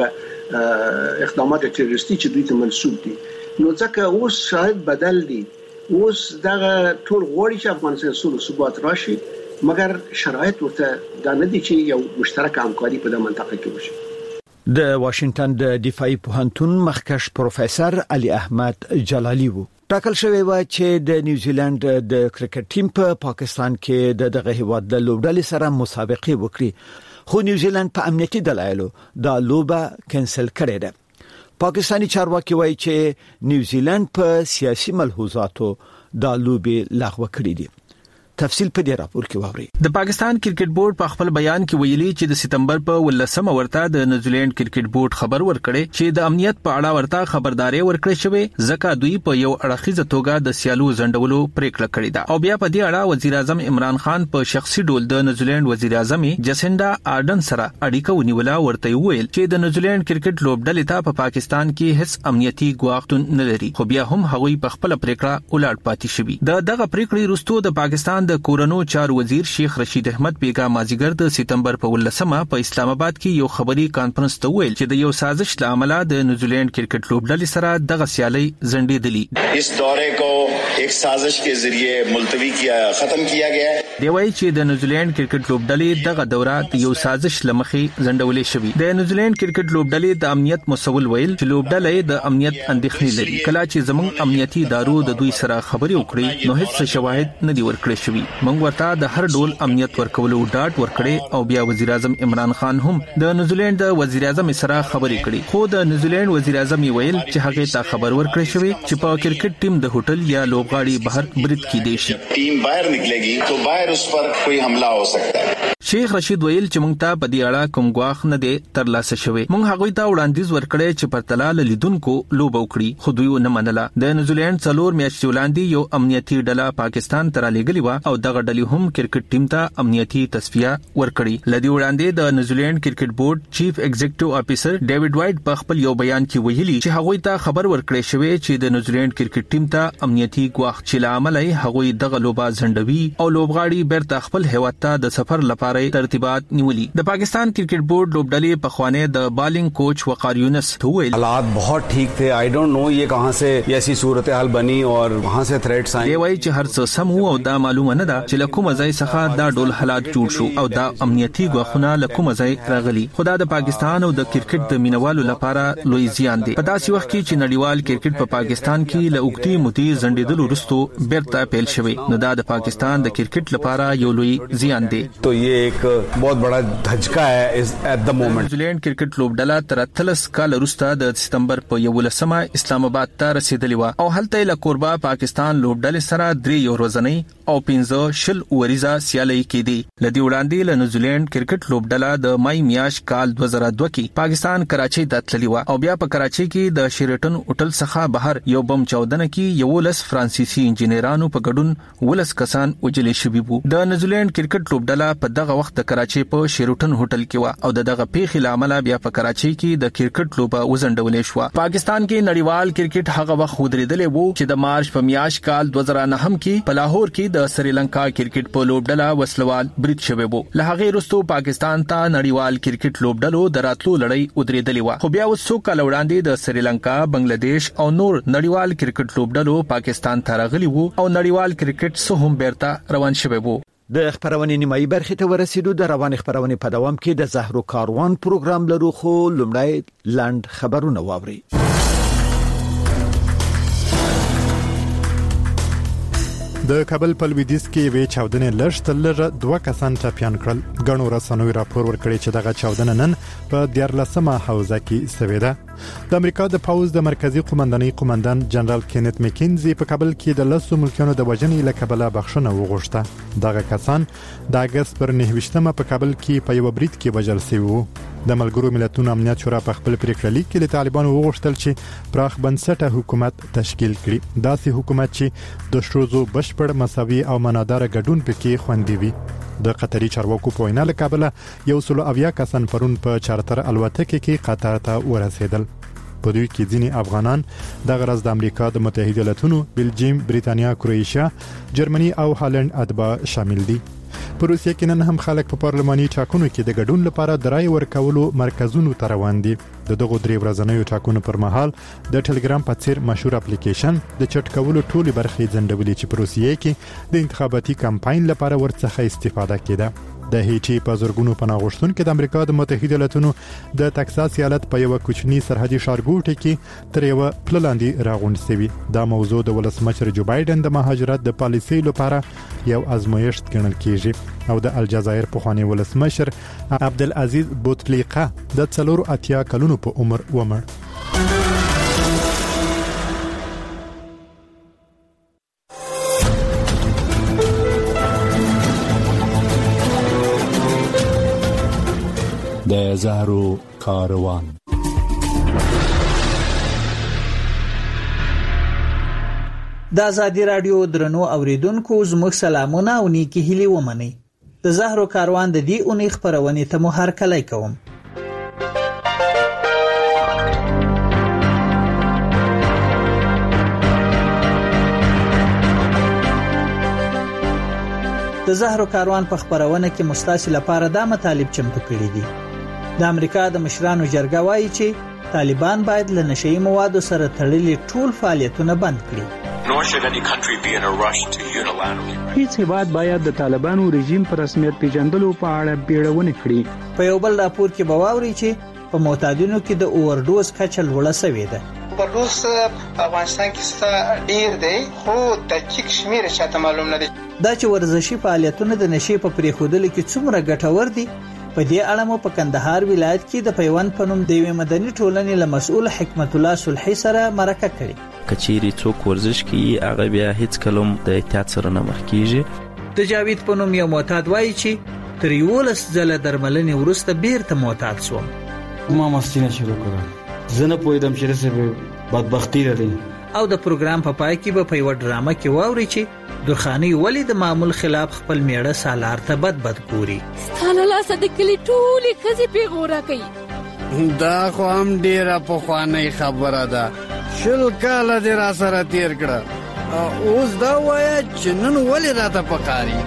هغه اقدامات تروریستي چې دوی ته منسوب دي. نو ځکه اوس شاید بدل دي، اوس دا ټول غوړي چې افغانستان سره ثبات راشي، مګر شرایط ورته دا نه دي چې یو مشترک همکاري په دغه منطقه کې وشي. د واشنگټن د دفاعي پوهنتون مخکښ پروفیسور علي احمد جلالي وو. ټاکل شوی و چې د نیوزیلند د کرکټ ټیم په پا پاکستان کې د دغه هیواد د لوبډلې سره مسابقه وکړي، خو نیوزیلند په امنیتي دلایلو دا لوبه کینسل کړې ده. پاکستانی چارواکي وایي چې نیوزیلند په سیاسي ملحوظاتو دا لوبه لغوه کړې دي. تفصیل په دې راپور کې واوري. د پاکستان کرکټ بورډ په خپل بیان کې ویلي چې د سپتمبر په ولسمه ورته د نیوزیلند کرکټ بورډ خبر ورکړي چې د امنیت په اړه ورته خبرداري ورکړې شوې، ځکه دوی په یو اړخیزه توګه د سیالو زندولو پریکړه کړې ده. او بیا په دې اړه وزیر اعظم عمران خان په شخصي ډول د نیوزیلند وزیر اعظم جسنډا آرډن سره اړیکه ونیوله، ورته ویل چې د نیوزیلند کرکټ لوبډلې ته په پاکستان کې هیڅ امنیتي ګواښ نه لري، خو بیا هم هغوی په خپل پریکړه ولاړ پاتې شوي. د دغه پریکړې وروسته د پاکستان د کورونو چارو وزیر شیخ رشید احمد بیگا مازیګر د سپتمبر په ولسمه په اسلام آباد کې یو خبري کانفرنس ته ویل چې د یو سازش له امله د نیوزیلند کرکټ لوبډلې سره دغه سیالي زندېدلې. اس دورې کو ایک سازش کے ذریعے ملتوی کیا ختم کیا گیا ہے. دی وايي چې د نیوزیلند کرکټ لوبډلې دغه دوره د یو سازش لمخې زندولې شوې. د نیوزیلند کرکټ لوبډلې د امنیت مسول ویل چې لوبډلې د امنیت اندېښنې لري. کله چې زموږ امنیتي ادارو د دوی سره خبرې وکړي نو هیڅ شواهد نه دي ورکړل شوي. موږ ورته د هر ډول امنیت ورکولو ډاټ ورکړي او بیا وزیر اعظم عمران خان هم د نیوزیلند د وزیر اعظم سره خبرې کړي، خو د نیوزیلند وزیر اعظم ویل چې هغه ته خبر ورکړی شوی چې په کرکټ ټیم د هوټل یا لوبغاړي بهر برید کیدی شي، ټیم بهر نکلېږي تو بهر اس پر کوئی حمله ہو سکتا ہے. شیخ رشید ویل چې موږ ته په دې اړه کوم ګواښ نه دی ترلاسه شوی. موږ هغه ته وړاندیز ورکړی چې پرتلال لیدونکو لوب وکړي، خو دوی نه منله. د نیوزیلند څلور میاشتې وړاندې یو امنیتي ډله پاکستان ته رالېږلې و او دغه ډلې هم کرکټ ټیم ته امنیتي تصفیه ورکړي. لدی وړاندې د نیوزیلند کرکټ بورډ چیف ایگزیکټیو افیسر ډیوډ وایټ په خپل یو بیان کې ویلي چې هغه ته خبر ورکړی شوی چې د نیوزیلند کرکټ ټیم ته امنیتي ګواښ چې لامل یې هغه دغه لوبه زندوي او لوبغاړي بیرته خپل هیواد ته د سفر لپاره ترتیبات نیولي. د پاکستان کرکټ بورډ لوبډلې په خوانه د بالنګ کوچ وقار یونس ته حالات بہت ٹھیک تھے. آئی ډونٹ نو یہ کہاں سے ایسی صورتحال بنی اور وہاں سے تھریټس آئے. دی وايي چې هر څه سم وو او دا معلومه نه ده چې لکوم ځای څخه دا ډول حالات جوړ شو او دا امنیتي ګواښونه لکوم ځای راغلي. خدا د پاکستان او د کرکټ د مینوالو لپاره لوی زیان دی. په داسې وخت کې چې نړیوال کرکټ په پاکستان کې له اوګتي مودي زندېدلو وروسته بیرته پیل شوی، نو دا د پاکستان د کرکټ لپاره لپاره یو لوی زیان دی. तो ये एक बहुत बड़ा धचका है इस at the moment. نیوزیلند کرکټ لوبډله تر اتلس کال وروسته د سپتمبر په یولسمه اسلام آباد ته رسیدلی و او هلته له کوربا پاکستان لوبډلې سره درې یو ورځنی او پنځه شل اوریزه سیالي کېدی. لدی وړاندې له نیوزیلند کرکټ لوبډله د مای میاشت کال دوه زره دوه کې پاکستان کراچۍ ته تللی و او بیا په کراچۍ کې د شیرټن هوټل څخه بهر یو بم چاودنه کې یو لس فرانسیسي انجنیرانو په ګډون ولس کسان وجلې شوي وو. د نیوزیلند کرکټ لوبډله په دغه وخت د کراچۍ په شیرټن هوټل کې و او دغه پیښې لامل بیا په کراچۍ کې د کرکټ لوبه وزندولې شو. پاکستان کې نړیوال کرکټ هغه وخت ودرېدلې وو چې د مارچ په میاشت کال دوه زره نه کې په لاهور کې د سریلانکا کرکټ په لوبډله وسلوال برید شوی وو. له هغه وروسته پاکستان ته نړیوال کرکټ لوبډلو دراتلو لړۍ ودرېدلې و. خو بیا وسو کال وړاندې د سریلانکا، بنگلاديش او نور نړیوال کرکټ لوبډلو پاکستان ته راغلي وو او نړیوال کرکټ سه هم بیرته روان شوی وو. د خبرونې نیمایي برخې ته ورسېدو. د روان خبرونې په دوام کې د زهرو کاروان پروګرام لرو، خو لومړی لاند خبرونه واوري. د کابل په لویدیځ کې وی چاودنې لږ تر لږه دوه کسان ټپيان کړل. غنو رسنوي راپور ورکړي چې دغه چاودنه نن په دیارلسمه حوزه کې شوې ده. د امریکا د پاوز د مرکزی قومندانۍ قومندان جنرال کینت مکینزي په کابل کې د لسو ملکونو د وژنې له کبله بخښنه وغوښته. دغه کسان د اگست پر نهه په کابل کې په یو برید کې وژل شوي وو. د ملګرو ملتونو امنیت شورا په خپل پریکړه لیک کې د طالبانو وغوښتل چې پراخ بنسټه حکومت تشکیل کړي. داسې حکومت چې د شروزو بشپړ مساوي او منادار ګډون پکې خوندي وي. د قطري چارواکو په وینا له کابل یو سل اویا کسان پرون په چارتر الوتکه کې قطر ته ورسېدل. په دوی کې ځینې افغانان د غرض د امریکا د متحده ایالاتونو، بلجیم، بریتانیا، کروئیشیا، جرمني او هالند اتباع شامل دي. په روسیه کې نن هم خلک په پارلماني ټاکنو کې د ګډون لپاره د رای ورکولو مرکزونو ته روان دي. د دغو درې ورځنیو ټاکنو پر مهال د ټلګرام په څیر مشهور اپلیکیشن د چټ کولو ټولې برخې ځندولې چې په روسیه کې د انتخاباتي کمپاین لپاره ورڅخه استفاده کېده. د هیچي په زورګونو پناه غوښتونکو د امریکا د متحده ایالاتونو د تکساس ایالت په یو کوچني سرحدي ښارګوټي کې تر یو پللاندې راغونډ شوی. دا موضوع د ولسمشر جو بایدن د مهاجرت د پالیسۍ لپاره یو ازمایښت ګڼل کیږي او د الجزایر پخوانی ولسمشر عبدالعزیز بوتفلیقه د څلور اتیا کلونو په عمر ومړ. د زهرو کاروان. د ازادي رادیو درنو اوریدونکو زموږ سلامونه او نیکی هیلي ومني. د زهرو کاروان د دې اونۍ خبرونه ته مو هر کله کوم. د زهرو کاروان په خبرونه کې مستاسي لپاره دا مطالب چمتو کړی دي. د امریکا د مشرانو جرګه وایي چې طالبان باید له نشئی موادو سره تړلي ټول فعالیتونه بند کړي. Nor should any country be in a rush to unilaterally. هیڅ هیواد باید د طالبانو رژیم پر رسمیت پیژندلو په اړه بیړونه کړي. په یو بل راپور کې بواوري چې په معتادینو کې د اوورډوز کچه لوړه شوې ده. اوورډوز په افغانستان کې څه ډیر دی خو دقیق شمیر چاته معلوم نه دی. دا چې ورزشي فعالیتونه د نشي په پریښودلو کې څومره ګټور دي، په دې اړه مو په کندهار ولایت کې د پیوند پنوم د یوې مدني ټولنې له مسؤل حکمت الله صلحي سره مرکه کړې. کچيري څوک ورزش کوي هغه بیا هیڅ کلم د احتیاط سره نه مخ کیږي. د جاوید پنوم یو معتاد وایي چې تر یولس ځله درملنې وروسته بیرته معتاد شوم. ما مستینه شروع کړه. زه نه پوهیدم چې څه بدبختی لري. او د پروګرام په پای کې به په یو ډرامه کې واوري چې درخاني ولی د معمول خلاف خپل میړه سالار ته بد بد ګوري. ستاله لاس د کلی ټولې خزي پیغوره کوي. دا خو هم ډیره پخوانی خبره ده. شل کاله دې را سره تیر کړه. اوس دا وایه چې نن ولی راته پکاري.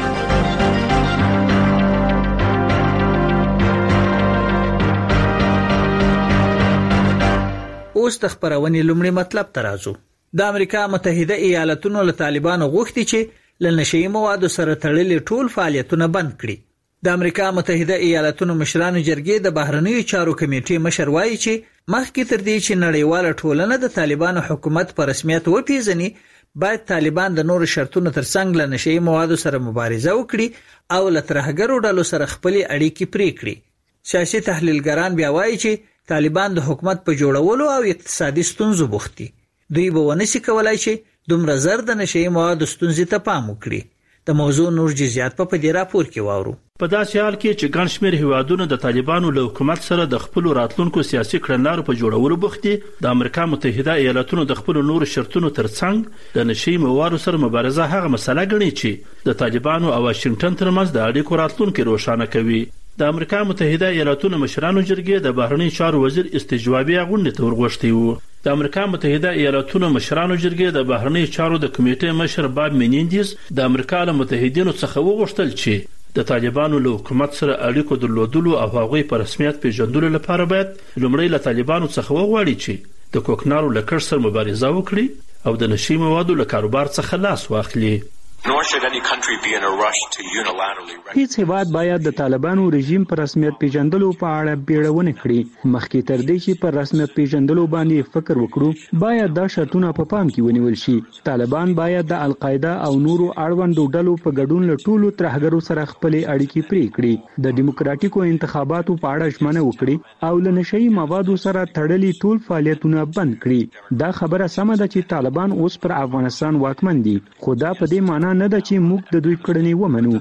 اوس د خبرونې لومړی مطلب ته راځو. د امریکا متحده ایالاتونو له طالبانو غوښتي چې له نشئی موادو سره تړلي ټول فعالیتونه بند کړي. د امریکا متحده ایالاتونو مشرانو جرګې د بهرنیو چارو کمیټې مشر وایي چې مخکې تر دې چې نړیواله ټولنه د طالبانو حکومت په رسمیت وپیژني، باید طالبان د نور شرطونو ترڅنګ له نشئی موادو سره مبارزه وکړي او له ترهګرو ډلو سره خپل اړیکې پرې کړي. سیاسي تحلیلګران بیا وایي چې طالبان د حکومت په جوړولو او اقتصادي ستونزو بوخت دي. دوی به ونشي کولای چې دومره زر د نشئی موادو ستونزې ته پام وکړي. د موضوع نور جزئیات په دې راپور کې واورو. په داسې حال کې چې ګڼ شمېر هیوادونه د طالبانو له حکومت سره د خپل راتلونکو سیاسي کړنلارو په جوړولو بوخت دي، د امریکا متحده ایالاتونو د خپل نورو شرطونو ترڅنګ د نشئی موادو سره مبارزه هغه مسله ګڼي چې د طالبانو او واشنگټن ترمنځ د اړیکو راتلونکي روښانه کوي. د امریکا متحده ایالاتونو مشرانو جرګې د بهرنی چارو وزیر استجوابي غونډې ته ورغوښتي وو. د امریکا متحده ایالاتونو مشرانو جرګې د بهرنی چارو د کمیټې مشر باب مینیندیز د امریکا له متحدینو څخه وغوښتل چې د طالبانو له حکومت سره اړیکو درلودلو او هغوی په رسمیت پیژندلو لپاره باید لومړی له طالبانو څخه وغواړي چې د کوکنارو له کښت سره مبارزه وکړي او د نشئی موادو له کاروبار څخه لاس واخلي. Nor should any country be in a rush to unilaterally. هیڅ هیواد باید د طالبانو رژیم پر رسمیت پیژندلو په اړه بیړونه کړي. مخکې تر دې چې پر رسمیت پیژندلو باندې فکر وکړو، باید دا شرطونه په پام کې ونیول شي. طالبان باید د القاعده او نورو اړوندو ډلو په ګډون له ټولو ترهګرو سره خپل اړیکې پرې کړي، د دیموکراتیکو انتخاباتو په اړه ژمنه وکړي او له نشئی موادو سره تړلي ټول فعالیتونه بند کړي. دا خبره سمه ده چې طالبان اوس پر افغانستان واکمن دي، خو دا په دې معنی نه ده چې موږ د دوی کړنې ومنو.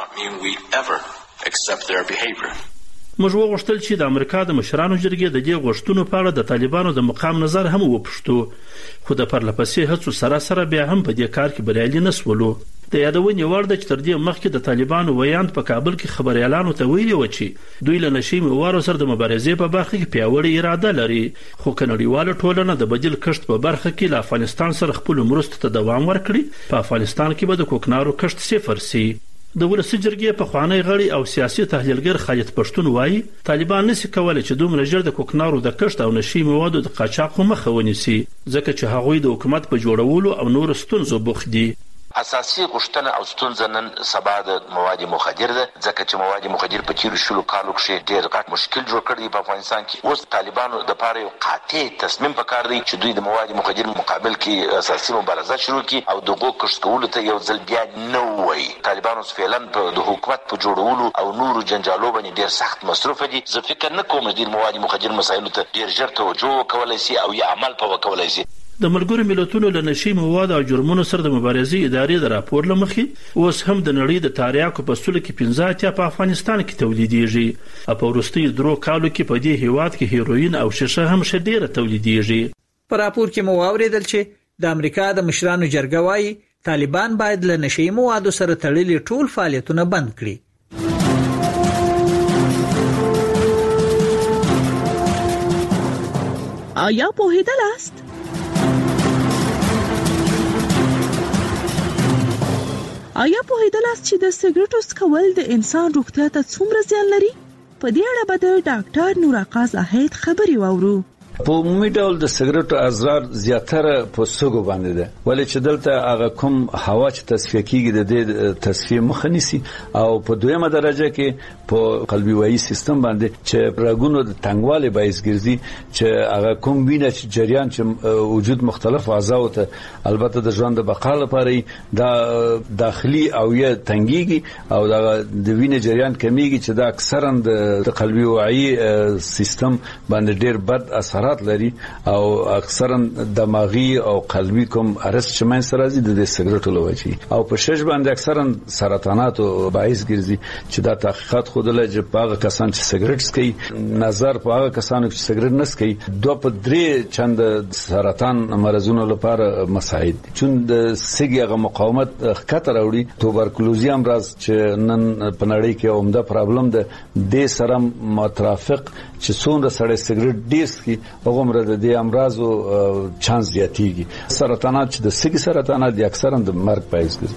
موږ وغوښتل چې د امریکا د مشرانو جرګې د دې غوښتنو په اړه د طالبانو د مقام نظر هم وپوښتو، خو د پرلپسې هڅو سره سره بیا هم په دې کار کې بریالي نسولو. د یادونې وړ ده چې تر دې مخکې د طالبانو ویاند په کابل کې خبريالانو ته ویلي و چې دوی له نشئی موادو سره د مبارزې په برخه کې پیاوړې اراده لري، خو کنړیواله ټولنه د بدیل کښت په برخه کې له افغانستان سره خپل مرستو ته دوام ورکړي. په افغانستان کې به د کوکنارو کښت صفر سي. د ولسي جرګې په خوانی غړي او سیاسي تحلیلګر خالد پښتون وایي طالبان نشي کولای چې دومره ژر د کوکنارو د کښت او نشئی موادو د قاچاق مخه ونیسي، ځکه چې هغوی د حکومت په جوړولو او نور ستونزو بوخت دي. اساسي غوښتنه او ستونزه نن سبا د مواد مخدر ده، ځکه چې مواد مخدر په تیرو شلو کالو کې ډېر غټ مشکل جوړ کړی په افغانستان کې. اوس طالبانو د پاره یو قاطع تصمیم پکار دی چې دوی د مواد مخدر مقابل کې اساسي مبارزه شروع کړي او دغه کښت کولو ته یو ځل بیا نه وایي. طالبانو فعلا په د حکومت په جوړولو او نورو جنجالو باندې ډېر سخت مصروف دي. زه فکر نه کوم چې مواد مخدر مسایلو ته ډېر ژر توجه وکولای شي او یا عمل په وکولای شي. د ملګرو ملتونو له نشئی موادو او جرمونو سره د مبارزې ادارې د راپور لمخې اوس هم د نړۍ د تاریاکو په سلو کې پنځه اتیا په افغانستان کې تولیدېږي او په وروستیو درو کالو کې په دې هیواد کې هیروین او شیشه هم ښه ډېره تولیدېږي. په راپور کې مو واوریدل چې د امریکا د مشرانو جرګه وایي طالبان باید له نشئی موادو سره تړلي ټول فعالیتونه بند کړي. آیا پوهیدلاست؟ آیا پوهیدلاست چې د سګریټو څکول د انسان روغتیا ته څومره زیان لري؟ په دې اړه به د ډاکټر نور آقا زاهد خبري واورو. په عمومي ډول د سګریټو اضرار زیاتره په سږو باندې ده، ولې چې دلته هغه کوم هوا چې تصفیه کیږي د دې تصفیه مخه نیسي او په دویمه درجه کې په قلبي وایي سیستم باندې چې رګونو د تنګوالي باعث ګرځي چې هغه کوم وینه چې جریان چې وجود مختلف اعضاء ته البته د ژوند د بقا لپاره دا داخلي او یا تنګيږي او دا د وینې جریان کمیږي چې دا اکثرا د قلبي وایي سیستم باندې ډېر بد اثر لري او اکثرا دماغي او قلبي کوم ارس چې من سره زی د سګریټو لوجي او په شش باندې اکثرا سرطانات باعث ګرځي چې دا تحقیقات خودله چې هغه کسان چې سګریټ څکي نظر په هغه کسانو چې سګریټ نه څکي دوه په درې چند سرطان مرزونو لپاره مساعد دي. چون د سګي هغه مقاومت خطر راوړي. توبرکلوزي امراض چې نن په نړۍ کې عمده پرابلم ده د سره مترافق چې څومره سړی سګریټ ډیر څکي هغه مر د دې امراضو چانس زیاتېږي. سرطانات چې د سګي سرطانات دي اکثرا د مرګ باعث ګرځي.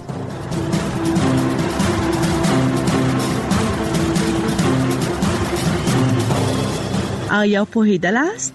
آیا پوهیدلاست؟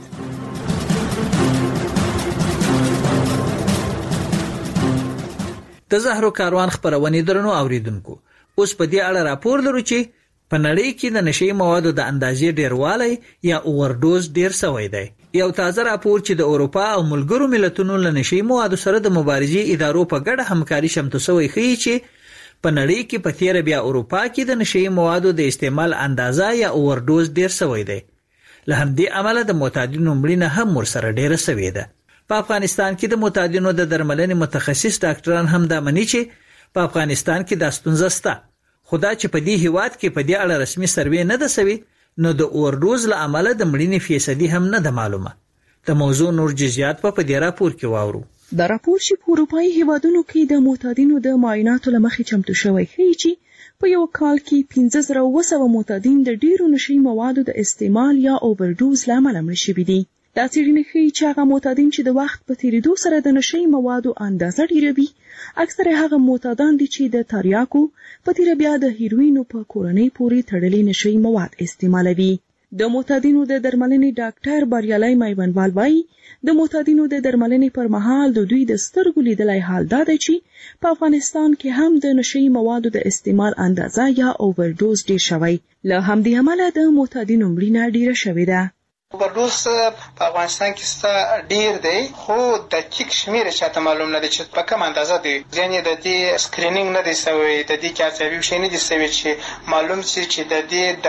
د زهرو کاروان خبرونه درنو اوریدونکو اوس په دې اړه راپور لرو چې په نړۍ کې د نشي موادو د اندازې ډیروالی یا اوورډوز ډیر شوی دی. یو تازه راپور چې د اروپا او ملګرو ملتونو له نشي موادو سره د مبارزې ادارو په ګډه همکاري شمتو شوی ښیي چې په نړۍ کې په تیر بیا اروپا کې د نشي موادو د استعمال اندازه یا اوورډوز ډیر شوی دی. له همدې امله د معتادینو مړینه هم ورسره ډیره شوې ده. په افغانستان کې د معتادینو د درملنې متخصص ډاکټران هم دا مني چې په افغانستان کې د ستونزه شته، خدا چې په دې هیواد کې په دې اړه رسمي سروې نه ده شوی، نو د اوورډوز له امله د مړینې فیصدي هم نه ده معلومه. د موضوع نور جزئیات په دې راپور کې واورو. دا راپور چې په اروپایي هیوادونو کې د معتادینو د معایناتو لمخې چمتو شوی ښیي چې په یو کال کې پنځه زره اوه سوه معتادین د ډیرو نشي موادو د استعمال یا اوورډوز له امله مړ شوي دي. دا څېړنې ښیي چې هغه معتادین چې د وخت په تیریدو سره د نشي موادو اندازه ډیروي، اکثره هغه معتادان دي چې د تریاکو په تیر بیا د هیروینو په کورنۍ پورې تړلې نشي مواد استعمالوي. د معتادینو د درملنې ډاکټر بریالي میوندوال وایي د معتادینو د درملنې پر مهال د دوی د سترګو لیدلای حال دا دی چې په افغانستان کې هم د نشي موادو د استعمال اندازه یا اوورډوز ډیر شوی. له همدې امله د معتادینو مړینه ډیره شوې ده. اوورډوز په افغانستان کې ستا ډیر دی، خو دقیق شمیر چاته معلوم نه دی چې په کوم اندازه دی. ځینې د دې سکرینینګ نه دی شوی، د دې کې عصبي شي نه دی شوی چې معلوم شي چې د دې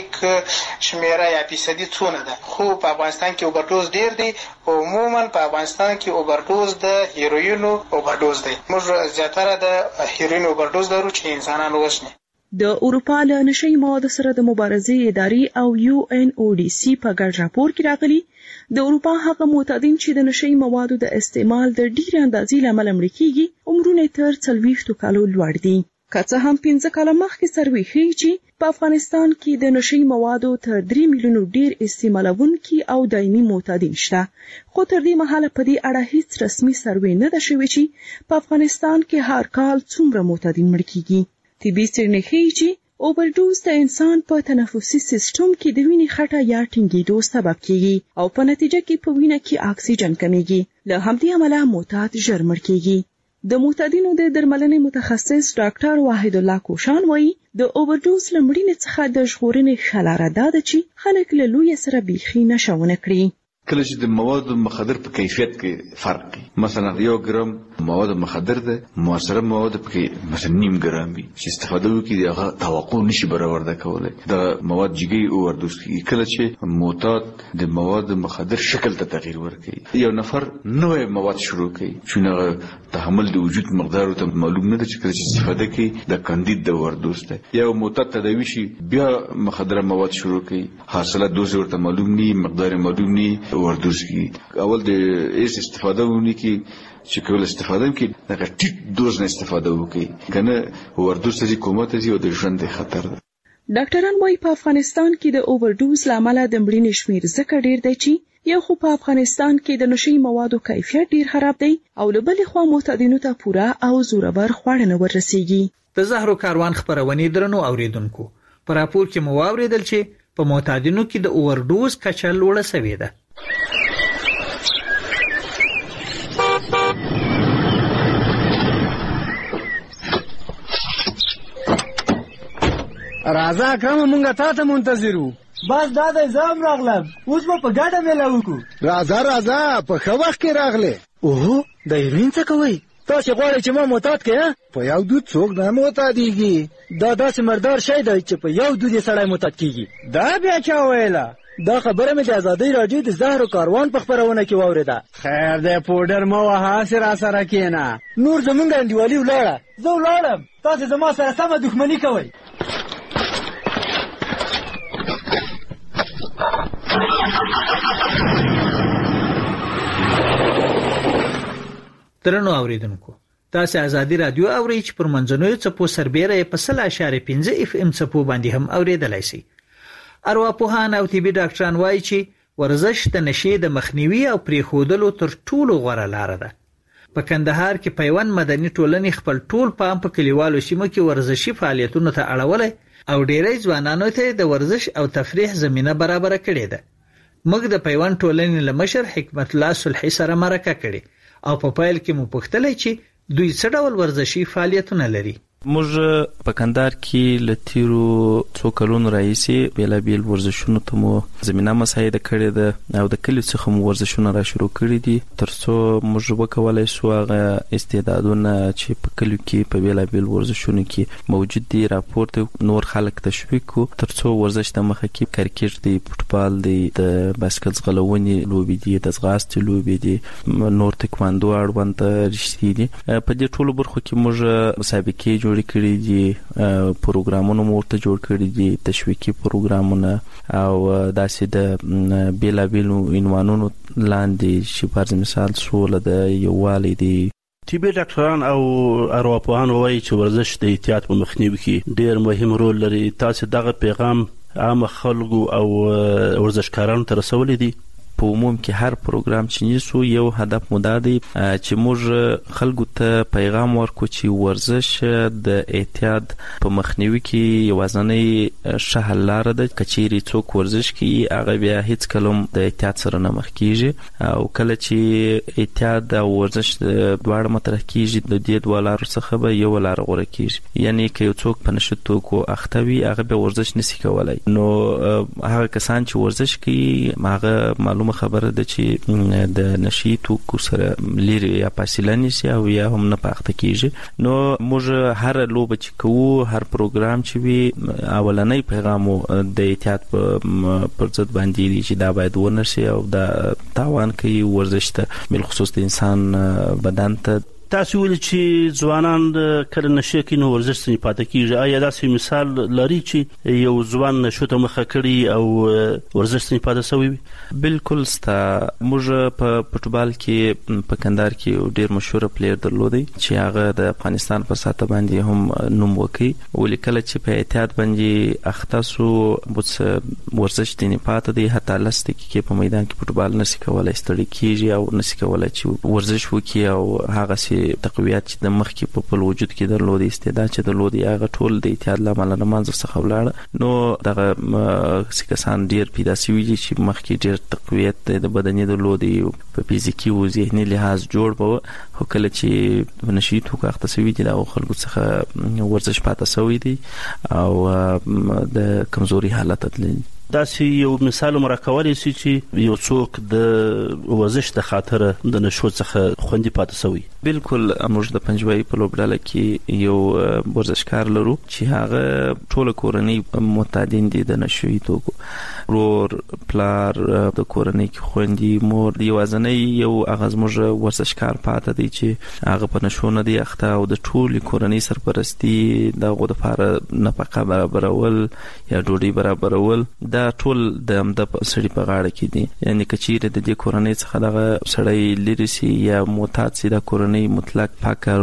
دقیق شمیره یا فیصدي څونه ده. خو په افغانستان کې اوورډوز ډیر دی. عموما په افغانستان کې اوورډوز د هیروینو اوورډوز دی. موږ زیاتره د هیروین اوورډوز لرو چې انسانان وژني. د اروپا له نشي موادو سره د مبارزې ادارې او یو ان او ډي سي په ګډ راپور کې راغلي د اروپا هغه معتادین چې د نشي موادو د استعمال د ډیر اندازې له امله مړ کیږي عمرونه تر څلوېښتو کالو لوړ دي. که څه هم پنځه کاله مخکې سروې ښیي چې په افغانستان کې د نشي موادو تر درې میلیونو ډیر استعمالونکي او دایمي معتادین شته، خو تر دې مهاله په دې اړه هیڅ رسمي سروې نه ده شوې چې په افغانستان کې هر کال څومره معتادین مړ کیږي. طبي څېړنې ښیي چې اوورډوز د انسان په تنفسي سیستم کې د وینې خټه یا ټینګېدو سبب کیږي او په نتیجه کې په وینه کې اکسیجن کمیږي. له همدې امله معتاد ژر مړ کیږي. د معتادینو د درملنې متخصص ډاکټر واحد الله کوشان وایي د اوورډوز له مړینې څخه د ژغورنې ښه لاره دا ده چې خلک له لویه سره بیخي نشه ونه کړي. کله چې د مواد مخدر په کیفیت کې فرق کوي، مثلا یو ګرام مواد مخدر ده، مؤثره مواد په مثلا نیم ګرام وي چې استفاده وکړي هغه توقع نشي برآورده کولای. د مواد جګي اوورډوز کیږي. کله چې معتاد د مواد مخدر شکل ته تغییر ورکړي، یو نفر نوې مواد شروع کوي چې هغه تحمل د وجود مقدار ته معلوم نه ده چې کله چې استفاده کوي د کاندید د اوورډوز ده. یو معتاد تداوی شي بیا مخدره مواد شروع کوي، حاصله دوز ورته معلوم نه، مقدار معلوم نه، اوورډوز کی اول د ایس استفاده ونی کی چې کول استفاده کی دغه ټیټ دوز نه استفاده وکي کنه اوورډوز ته کومه ته او د ژوند خطر ده. ډاکټران وايي په افغانستان کې د اوورډوز لامل د مړینې شمیر زکه ډیر دی چې یو خو په افغانستان کې د نشي موادو کیفیت ډیر خراب دی او له بل خوا معتادینو ته پوره او زورور خواړه نه ورسیږي. د زهرو کاروان خبرونه درنو اوریدونکو په راپور کې مو واوریدل چې په معتادینو کې د اوورډوز کچه لوړه شوې ده. راځه اکرم مونږه تا ته منتظر وو. بس دا د زام راغلم، اوس به په ګډه میله وکړو. راځه راځه په ښه وخت کې راغلې. اوهو د هیروین څه کوئ؟ تاسې غواړئ چې ما معتاد کړې؟ په یو دود څوک نه معتادېږي. دا داسې مردار شی دی چې په یو دود یې سړی معتاد کېږي. دا بیا چا ویله؟ دا خبره مې د ازادۍ راډیو د زهرو کاروان په خپرونه کې واورېده. خیر دی پوډر مه وهه، هسې راسره کښېنه. نور زمونږ انډیوالي ولاړه. زه ولاړم، تاسې زما سره سمه دښمني کوئ. درنو اوریدونکو، تاسو ازادي رادیو اورئ چې پر منځنوي څپو سربېره په سل اشاره پنځه اف ام څپو باندې هم اوریدلای شئ. ارواپوهان او طبي ډاکټران وایي چې ورزش د نشي د مخنیوي او پریښودلو تر ټولو غوره لاره ده. په کندهار کې پیوند مدني ټولنې خپل ټول پام په کلیوالو سیمو کې ورزشي فعالیتونو ته اړولی او ډېری ځوانانو ته د ورزش او تفریح زمینه برابره کړې ده. موږ د پیوند ټولنې له مشر حکمت الله صلحي سره مرکه کړې او په پایل کې مو پوښتلی چې دوی څه ډول ورزشي فعالیتونه لري. موږ په کندهار کې لتیرو څو کلونو راځي بلا بیل ورزشونو ته مو زمينه مساعده کړې ده او د کلی څخه مو ورزشونه را شروع کړې دي ترڅو موږ وکولای شو هغه استعدادونه چې په کلی کې په بلا بیل ورزشونو کې موجود دي راپورته نور خلک تشویق کو ترڅو ورزش د مخه کې کرکټ دی فوتبال دی د باسکت ځغلونې لوبي دي د ځغاستې لوبي دي نور تکواندو اړوند رښتې دي په دې ټولو برخو کې موږ مسابقې جوړ کړې دي پروګرامونه مورته جوړ کړی دي تشویقي پروګرامونه او داسې د بیلا بیلو عنوانونو لاندې چې پر مثال سوله د یووالي دي طبي ډاکټران او ارواپوهان وایي چې ورزش د احتیاط په مخنیوي کې ډېر مهم رول لري تاسو دغه پیغام عام خلکو او ورزشکارانو ته رسولې دي په عموم کې هر پروګرام چې نیسو یو هدف مو دا دی چې موږ خلکو ته پیغام ورکو چې ورزش د احتیاط په مخنیوي کې یوازینی ښه حل لار ده کچېری څوک ورزش کوي هغه بیا هیڅ کلم د احتیاط سره نه مخ کیږي او کله چې احتیاط او ورزش دواړه مطرح کیږي د دې دوه لارو څخه به یو لار غوره کیږي یعنی که څوک په نشه توکو اخته وي هغه به ورزش نشي کولای نو هغه کسان چې ورزش کوي هغه معلومه خبره ده چې د نشي توکو سره لري یا فاصله نشي او یا هم نه پاخته کیږي نو موږ هر لوبه چې کوو هر پروګرام چې وي اولنۍ پیغام د احتیاط پر ضد باندې دي چې دا باید ونشي او دا تاوان کوي ورزش ته بل خصوص د انسان بدن ته تاسو ول چې ځوانان کله نشه کې نو ورزش څنګه پاتې کیږي آیا داسې مثال لري چې یو ځوان نشو ته مخه کړی او ورزش څنګه پاتې شوی بالکل ستا موږ په فوتبال کې په کندهار کې ډیر مشهور پلیر درلودي چې هغه د افغانستان په ساته باندې هم نوم وکړي ولیکل چې په احتیاط باندې اختصو بوت ورزش دیني پاتې دی حتی لسته کې په میدان کې فوتبال نشي کولای ستړي کیږي او نشي کولای چې ورزش وکړي او هغه سي تقویات چې د مخ کې په خپل وجود کې درلودي استعداد چې درلودي هغه ټول د احتیاط لامل نه منځ څخه ولاړ نو دغه سکسان ډیر پیدا شوی چې مخ کې ډیر تقویت د بدني درلودي په فزیکی او ذهني لحاظ جوړ به خو کله چې نشي توګه اخته شوی دي د خلکو څخه ورزش پاتې شوی دي او د کمزوري حالت تدلی داسې یو مثال مرکولای شي چې یو څوک د ورزش د خاطر د نشو څخه خوندي پاتې شوی بالکل موږ د پنځوي په لوبډاله کې یو ورزشکار لرو چې هغه ټول کورنۍ متعدین دي د نشوي توکو رور پلار د کورنۍ کې خوندي مور دی وازنې یو اغاز موږ ورزشکار پاتې دي چې هغه په نشو نه دی اخته او د ټول کورنۍ سرپرستی د غو د فار نفقه برابرول یا ډوډۍ برابرول دا ټول د امده سړي په غاړه کې دي یعنی کچېره د دې کورنۍ څخه دغه سړی لري سي یا معتاد سي د کورنۍ مطلق فقر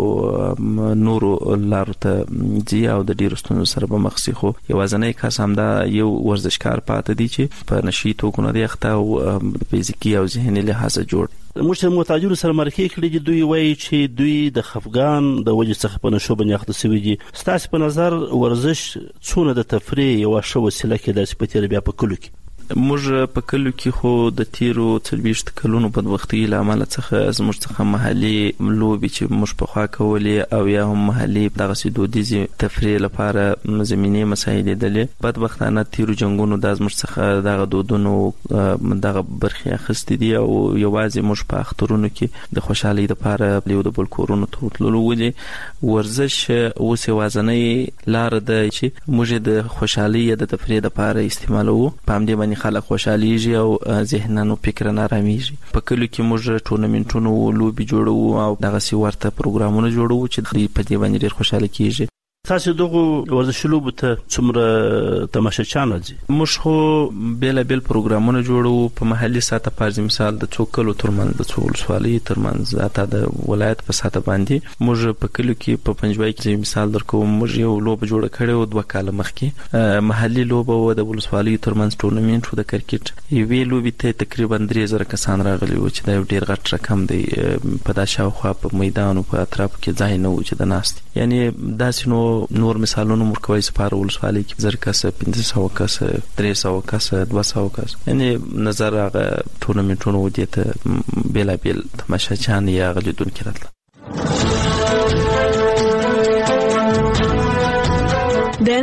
او نور لارو ته دي او د ډیرو ستونزو سره به مخ سي خو یوازینی کس هم دا یو ورزشکار پاتې دي چې په نشي توکو نه دی اخته او فزیکی او ذهني لحاظ جوړ موږ متاجر سره مرکه کړی دي دوی وایي چې دوی د خفګان د وجې څخه په نشو باندې اخته شوي دي ستاسو په نظر ورزش څونه د تفریح یو ښه وسیله کې د سپتیر بیا په کلو کې موږ په کلو کې خو د تیرو څلويشت کلونو په وختي لامل څخه زموږ څخه محلي لوبي چې موږ په خوا کولې او یا هم محلي دغه سودودیزي تفریح لپاره زمينه مسایل دلې بدبختانه تیرو جنگونو د زموږ څخه دغه دودونو دغه برخه اخستې دي او یوازې موږ په اخترونو کې د خوشحالي لپاره لیو د بل کورونو ته تللو ودی ورزش اوسې وازنې لار ده چې موږ د خوشحالي یا د تفریح لپاره استعمالو په همدې باندې خلک خوشاليږي او ذهنانو فکر نه رامیږي په کلو کې موږ ټورنمنټونو لوبي جوړو او دغه سی ورته پروګرامونه جوړو چې په دې باندې ډېر خوشاله کیږي تاسو دغه ورزش لوبو ته څومره تماشاچیان راځي موږ خو بیل بیل پروګرامونه جوړو په محلي ساته پر مثال د څوکلو ترمنځ د څول سوالي ترمنځ اته د ولایت په ساته باندې موږ په کلو کې په پنځوي کې مثال درکو موږ یو لوب جوړ کړو دوه کال مخکې محلي لوب او د ولسوالۍ ترمنځ ټورنمنت د کرکټ یوې لوبې ته تقریبا درې زره کسان راغلي و چې دا یو ډیر غټ رقم دی په دا شاوخوا په میدان او په اطراف کې ځای نه و چې د ناست یعنی داسې نو نور مثالونه مرکوي سپاره ولسوالۍ کې زر کسه پنځه سوه کسه درې سوه کسه دوه سوه کسه یعنی نظر هغه ټورنمنټونو ودی ته بیل بیل تماشاچیان یا غلیدونکو راتله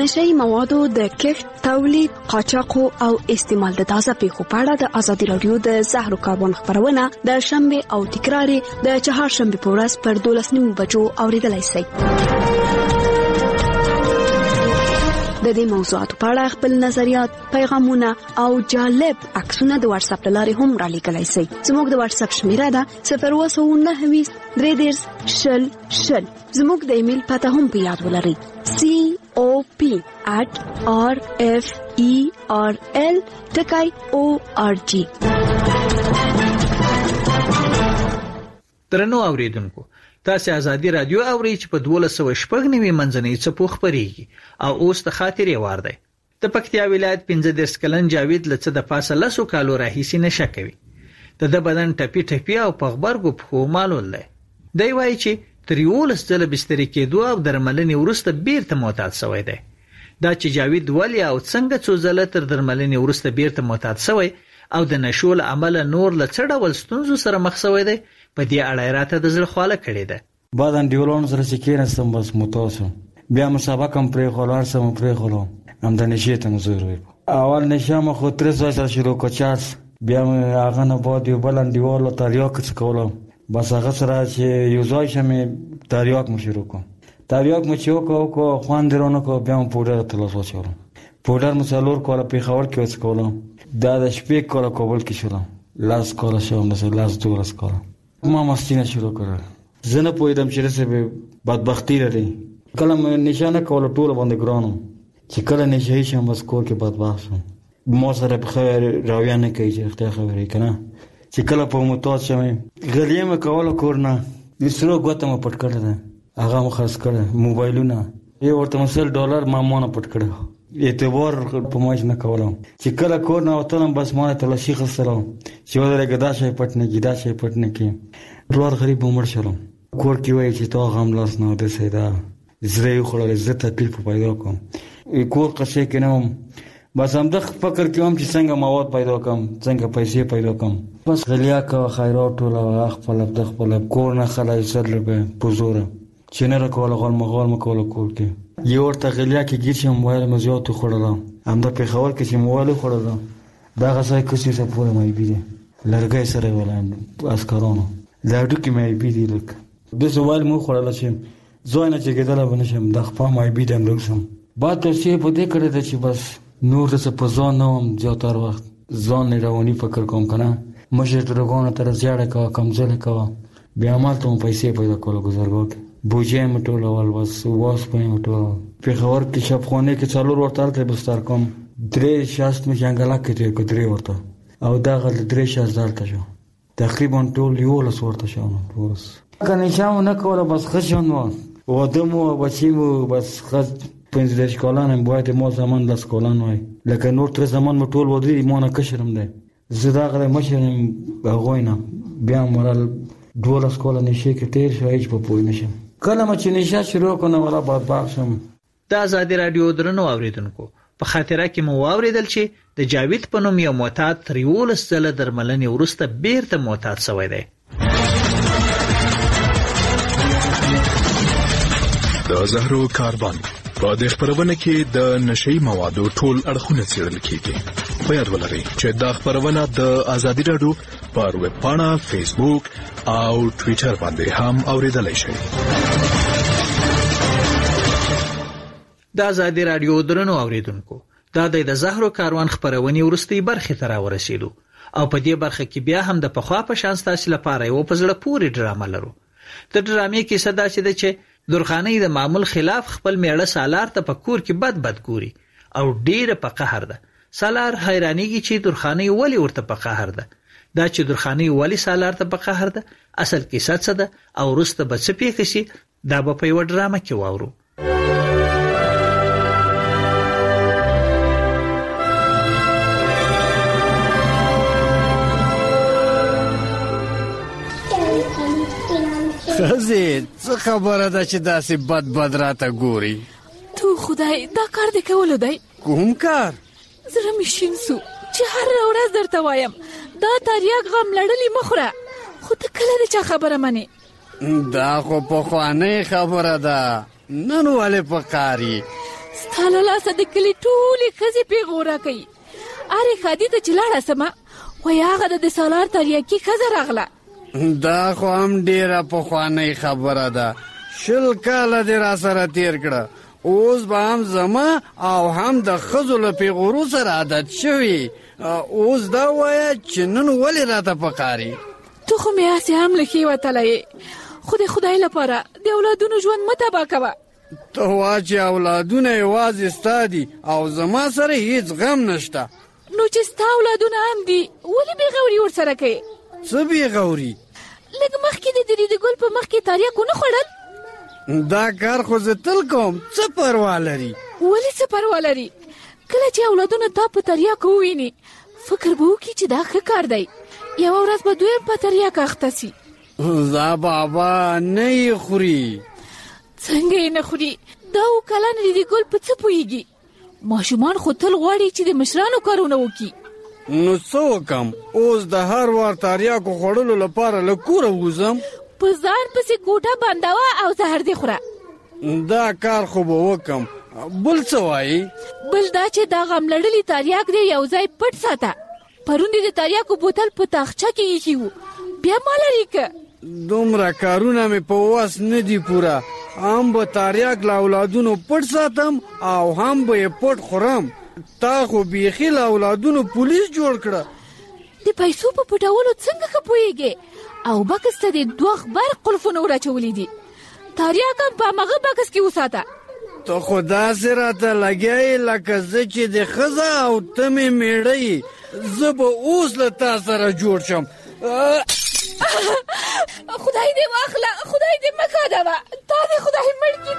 نشئی موادو د کښت، تولید، قاچاق او استعمال د تازه پیښو په اړه د ازادي رادیو د زهرو کاربن خبرونه د شنبه او تکرار د چهارشنبه په ورځ پر دولس نیمو بجو اوریدلای شئ. د دې موضوعاتو په اړه خپل نظریات، پیغامونه او جالب عکسونه د واتس اپ لارې هم را لیږلای شئ. زموږ د واتس اپ شمیره ده صفر اووه سوه نهه ویشت درې دېرش شل شل. زموږ د ایمیل پته هم په یاد ولرئ: سی او پی at r f e r l dot org. درنو اوریدونکو، تاسو ازادي رادیو اورئ چې په دولس سوه شپږ نوي منځنۍ څپو خپرېږي او اوس د خاطرې وار دی. د پکتیا ولایت پنځه دېرش کلن جاوید له څه د پاسه لسو کالو راهیسې نشه کوي. د ده بدن ټپي ټپي او په غبرګو پښو معلول دی. دی وایي چې تر یولس ځله بسترې کېدو او درملنې وروسته بیرته معتاد شوی دی. دا چې جاوید ولې او څنګه څو ځله تر درملنې وروسته بیرته معتاد شوی او د نشو له امله نور له څه ډول ستونزو سره مخ شوی دی، په دې اړه راته د زړه خواله کړې ده. بعد انډیولون سره چې کېناستم بس معتاد شوم. بیا مسابقه هم پرېښوله، هر څه مو پرېښولو، همدا نشې ته مو زور وی. اول نشه مو خو ترې ځای سره شروع کړه چارس. بیا مې هغه نه بعد یو بل انډیوال تریاک څه کولم. بس هغه سره چې یو ځای شمې تریاک مو شروع کړم. تریاک مو چې وکړو وکړو خوند یې رانه کړو. بیا مو پوډر ته لاس واچولم. پوډر مو څلور کاله پېښور کې وڅکولم. دا د شپږ کاله کابل کې شولم. لس کاله شوم، داسې لس دولس کاله ما مستي نه شروع کړه. زه نه پوهېدم چې داسې بدبختي لري. کله مې نشه نه کوله، ټوله باندې ګرانم. چې کله نشه شم بس کور کې بدبخت شم. ما سره پخه راویه نه کوي چې رښتیا خبرې که نه. چې کله په معتاد شمې غلیه مې کوله کور نه، د سرو ګوته مې پټ کړې ده، هغه مې خرڅ کړی. موبایلونه یې ورته مې سل ډالر ما مانه پټ کړی، اعتبار په ماش نه کولم. چې کله کور نه وتلم بس ما تلاشي خسرم چې ودرېږه دا شی پټ نه کړي، دا شی پټ نه کړي. پلار غریب مړ شلم. کور کې وایي چې تا غم لاس نه داسې ده، زړه یې وخوړلی، زه تکلیف پیدا کړم. کور قصې کې نه وم، بس همدغه فکر کې وم چې څنګه مواد پیدا کړم، څنګه پیسې پیدا کړم. بس غلیا کوه، خیرات ټوله، خپله د خپله کور نه خلای سر روپۍ په زوره چې نه راکوله، غول مغول مه کوله کور کې. یو ورته غلیا کې ګیر شم، موبایل مې زیات وخوړله. همدا پېښور کې چې موبایل وخوړله، دغه ځای کسي څه پوره مایبي دی، لرګی سره یې ولایم عسکرانو، دا هډوکي مایبي دي لږ. داسې موبایل مې وخوړله چې ځای نه چې کېدلی به نه شم، د خپا مایبي دی همدغه شم. بعد توصیه په دې کړې ده چې بس نور داسې په ځان نه وم، زیاتره وخت ځان یې رواني فکر کوم که نه. مشر ټولګانو ته زیاړه کوه، کمزلې کوه. بیا همالته مو پیسې پیدا کوله ګزارګاه کې. بوجۍ مې ټولول، بس واسپه مې ټولول. پېښور کې شبخانې کې څلور ورته هلته بستر کوم. درې شاست مې جنګله کې تېر کړو، درې ورته، او دغه درې شاست دلته شو. تقریبا ټول یولس ورته شو. بس که نشه مو نه کوله، بس ښه ژوند و، واده مو، بچي مو، بس ښه پنځه دېرش کالان یم. باید ما زمان لس کالان وای، لکه نور تر زمان مې ټول واده دي، ما نه کشرم دی. زه دغه دی مشر یم هغوی نه. بیا مرل دولس کاله نشې کې تېر شو، هېڅ به پوه نه شم. کله مې چې نشه شروع کړه نو والا بدبخت شم. د ازادي راډیو درنو اوریدونکو، په خاطره کې مو واورېدل چې د جاوید په نوم یو معتاد تر یولس ځله درملنې وروسته بیرته معتاد شوی دی. د زهرو کاربن په دې خبرونه کې د نشئی موادو ټول اړخونه څېړل کیږي. په یاد ولرئ چې دا خبرونه د ازادي راډیو پر ویب پاڼه، فیسبوک او ټویټر باندې هم اوریدلای شئ. د ازادي راډیو درنو اوریدونکو، دا د زهرو کاروان خبرونه ورستۍ برخه ته راورسېدو او په دې برخه کې بیا هم د پخوا په شان تاسو لپاره یو په زړه پورې ډرامه لرو. د ډرامې کې صدا چې د چې درخانۍ د معمول خلاف خپل میړه سالار ته په کور کې بد بد ګوري او ډیره په قهر ده. سالار حیرانېږي چې درخانۍ ولې ورته په قهر ده. دا چې درخانۍ ولې سالار ته په قهر ده، اصل کیسه څه ده او وروسته به څه پیښ شي، دا به په یوه ډرامه کې واورو. خزې څه خبره ده چې داسې بد بد راته ګوري؟ تو خدای، دا کار دې کولو دی؟ کوم کار؟ زړه مې شین سو چې هر ورځ درته وایم دا تریاک غم لړلې مه خوره، خو ته کله د چا خبره منې؟ دا خو پخوانۍ خبره ده، نن ولې په کار یې؟ ستاله لاسه د کلي ټولې ښځې پیغوره کوي. ارې ښادي ته چې لاړه سمه وایي هغه د سالار تریاکي ښځه راغله. دا خو هم ډېره پخوانۍ خبره ده. شل کاله دې را سره تېر کړه، اوس به هم زما او هم د ښځو له پیغورو سره عادت شوي. اوس دا وایه چې نن ولې راته پکاري؟ تو خو مې هسې هم له ښې وتلی، خو د خدای لپاره د اولادونو ژوند مه تباه کوه. ته وا چې اولادونه یوازې ستا دي او زما سره هیڅ غم نشته. نو چې ستا اولادونه هم دي ولې بېغوري ورسره کوې؟ څه بېغوري؟ لږ مخکې د ریډګل په مخ کې تریاک ونه خوړل؟ دا کار خو زه تل کوم، څه پروا لري؟ ولې څه پروا لري؟ کله چې اولادونه تا په تریاکو وویني فکر به وکړي چې دا ښه کار دی، یوه ورځ به دوی په تریاک اخته سي. زه بابا نه یې خوري. څنګه یې نه خوري؟ دا اووه کلن ریډګل په څه پوهېږي؟ ماشومان خو تل غواړي چې د مشرانو کارونه وکړي. نو څه وکم؟ اوس د هر وار تریاکو خوړلو لپاره له کوره ووځم؟ په ځان پسې کوټه بندوه او زهر دې خوره. دا کار خو به وکم. بل څه وایي؟ بل دا چې دا غم لړلي تریاک دې یو ځای پټ ساته. پرون دې د تریاکو بوتل په تاخچه کې ایښي وو، بیا ما لرې که. دومره کارونه مې په وس نه دي پوره. هم به تریاک له اولادونو پټ ساتم او هم به یې پټ خورم. تا خو بیخي له اولادونو پولیس جوړ کړه. د پیسو په پټولو څنګه ښه پوهېږې؟ او بکس ته د دوه خبر قلفونه ورچولي دي. تریاک هم په همغه بکس کې وساته. ته خو داسې راته لګیا یې لکه زه چې د ښځه او ته مې مېړه یې. زه به اوس له تا سره جوړ شم. خدای دې واخله، خدای دې مه کاږه، تا دې خدای مړ کړي.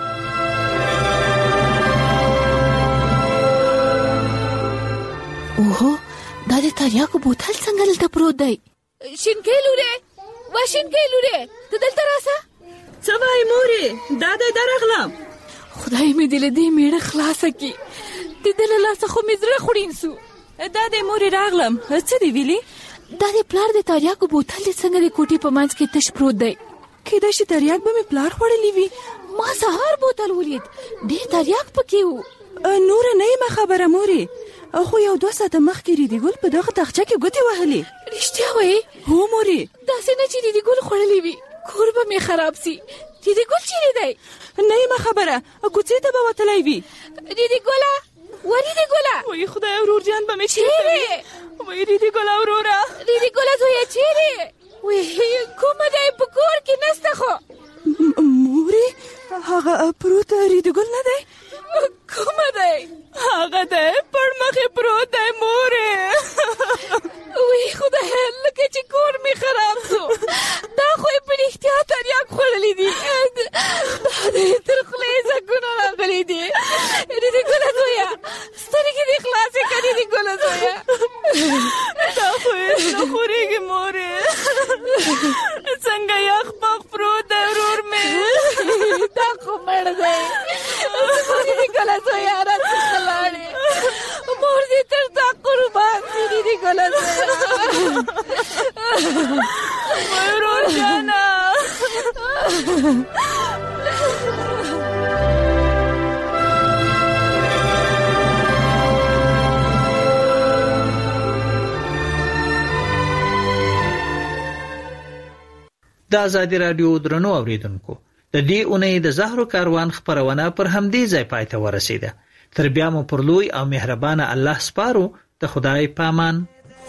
اوهو دا د تریاکو بوتل څنګه دلته پروت دی؟ شینکۍ لورې، وا شینکۍ لورې، ته دلته راسه. څه وایې مورې؟ دا دی درغلم. خدای مې دې له دې میړه خلاصه کړي، د ده له لاسه خو مې زړه خوړین سو. دا دی مورې راغلم، څه دې ویلي؟ دا د پلار د تریاکو بوتل دې څنګه د کوټې په منځ کې تش پروت دی. کیدای شي تریاک به مې پلار خوړلی وي. ما سهار بوتل ولید، ډېر تریاک پکې و. نوره نه یم خبره مورې، خو یو دوه ساعته مخکې ریډګل په دغه تاخچه کې ګوتې وهلې. رښتیا وایې؟ هو مورې. داسې نه چې ریډګل خوړلی وي، کور به مې خراب سي. ریډګل چیرې دی؟ نه یم خبره، کوڅې ته به وتلی وي. ریډګله، و ریډګله، وایي خدای ورور جان به مې چیرې؟ وایي ریډګله وروره، ریډګله زویه چیرې؟ وایي کومه دی؟ په کور کې نسته خو. مورې هغه پروت ریډګل نه دی؟ کومه دی؟ هغه دی پړ مخې پروت دی مورې. وی خدایه لکه چې کور مې خراب سو. دا خو یې په رښتیا تریاک خوړلی دي. دا دی تر خولې زګونه راغلی دي. ریډګله زویه سترګې دې خلاصې که ریډګله زویه. دا خو هېڅ نه خورېږي مورې. څنګه یخ پخ پروت دی ورور مې. دا خو مړ دی. ریډګله زویه راڅخه لاړې، مور دې تر تا قربان سي. ریډګله زویه ورور جانه. د ازادي رادیو درنو اوریدونکو، د دې اونۍ د زهرو کاروان خبرونه پر همدې ځای پای ته ورسیده. تر بیا مو پر لوی او مهربانه الله سپارو. د خدای پامان.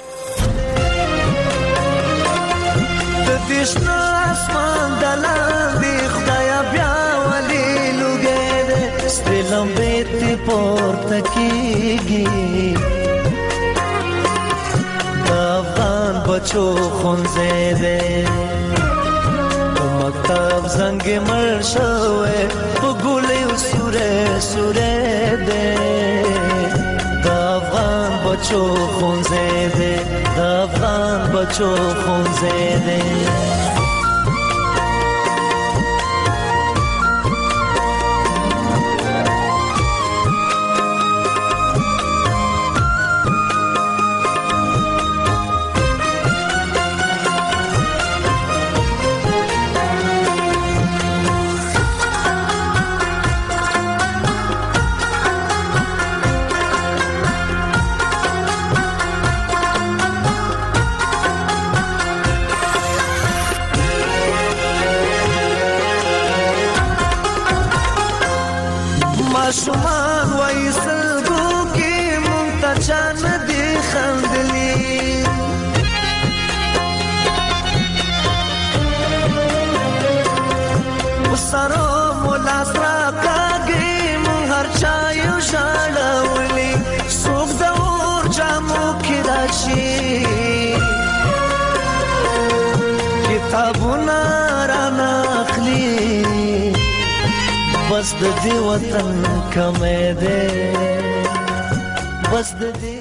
د دشنا اسمان دلاندې خدایا بیا ولې لوګې ستلم بیت پورته کیږي. د افغان بچو خونځې ده مکتب زنګ مړ شوې په ګولې سورې سورې ده. د افغان بچو خونځې ده، د افغان بچو خونځې ده. ماشومان وای سلګو کې مونږ ته چا نه دي خندلي وسره مولا سره کاږي مونږ هر چا یو ژړولي څوک د اور جامو کې راشي کتابونه رانه اخلي بس د دې وطن کمې ده بس د دې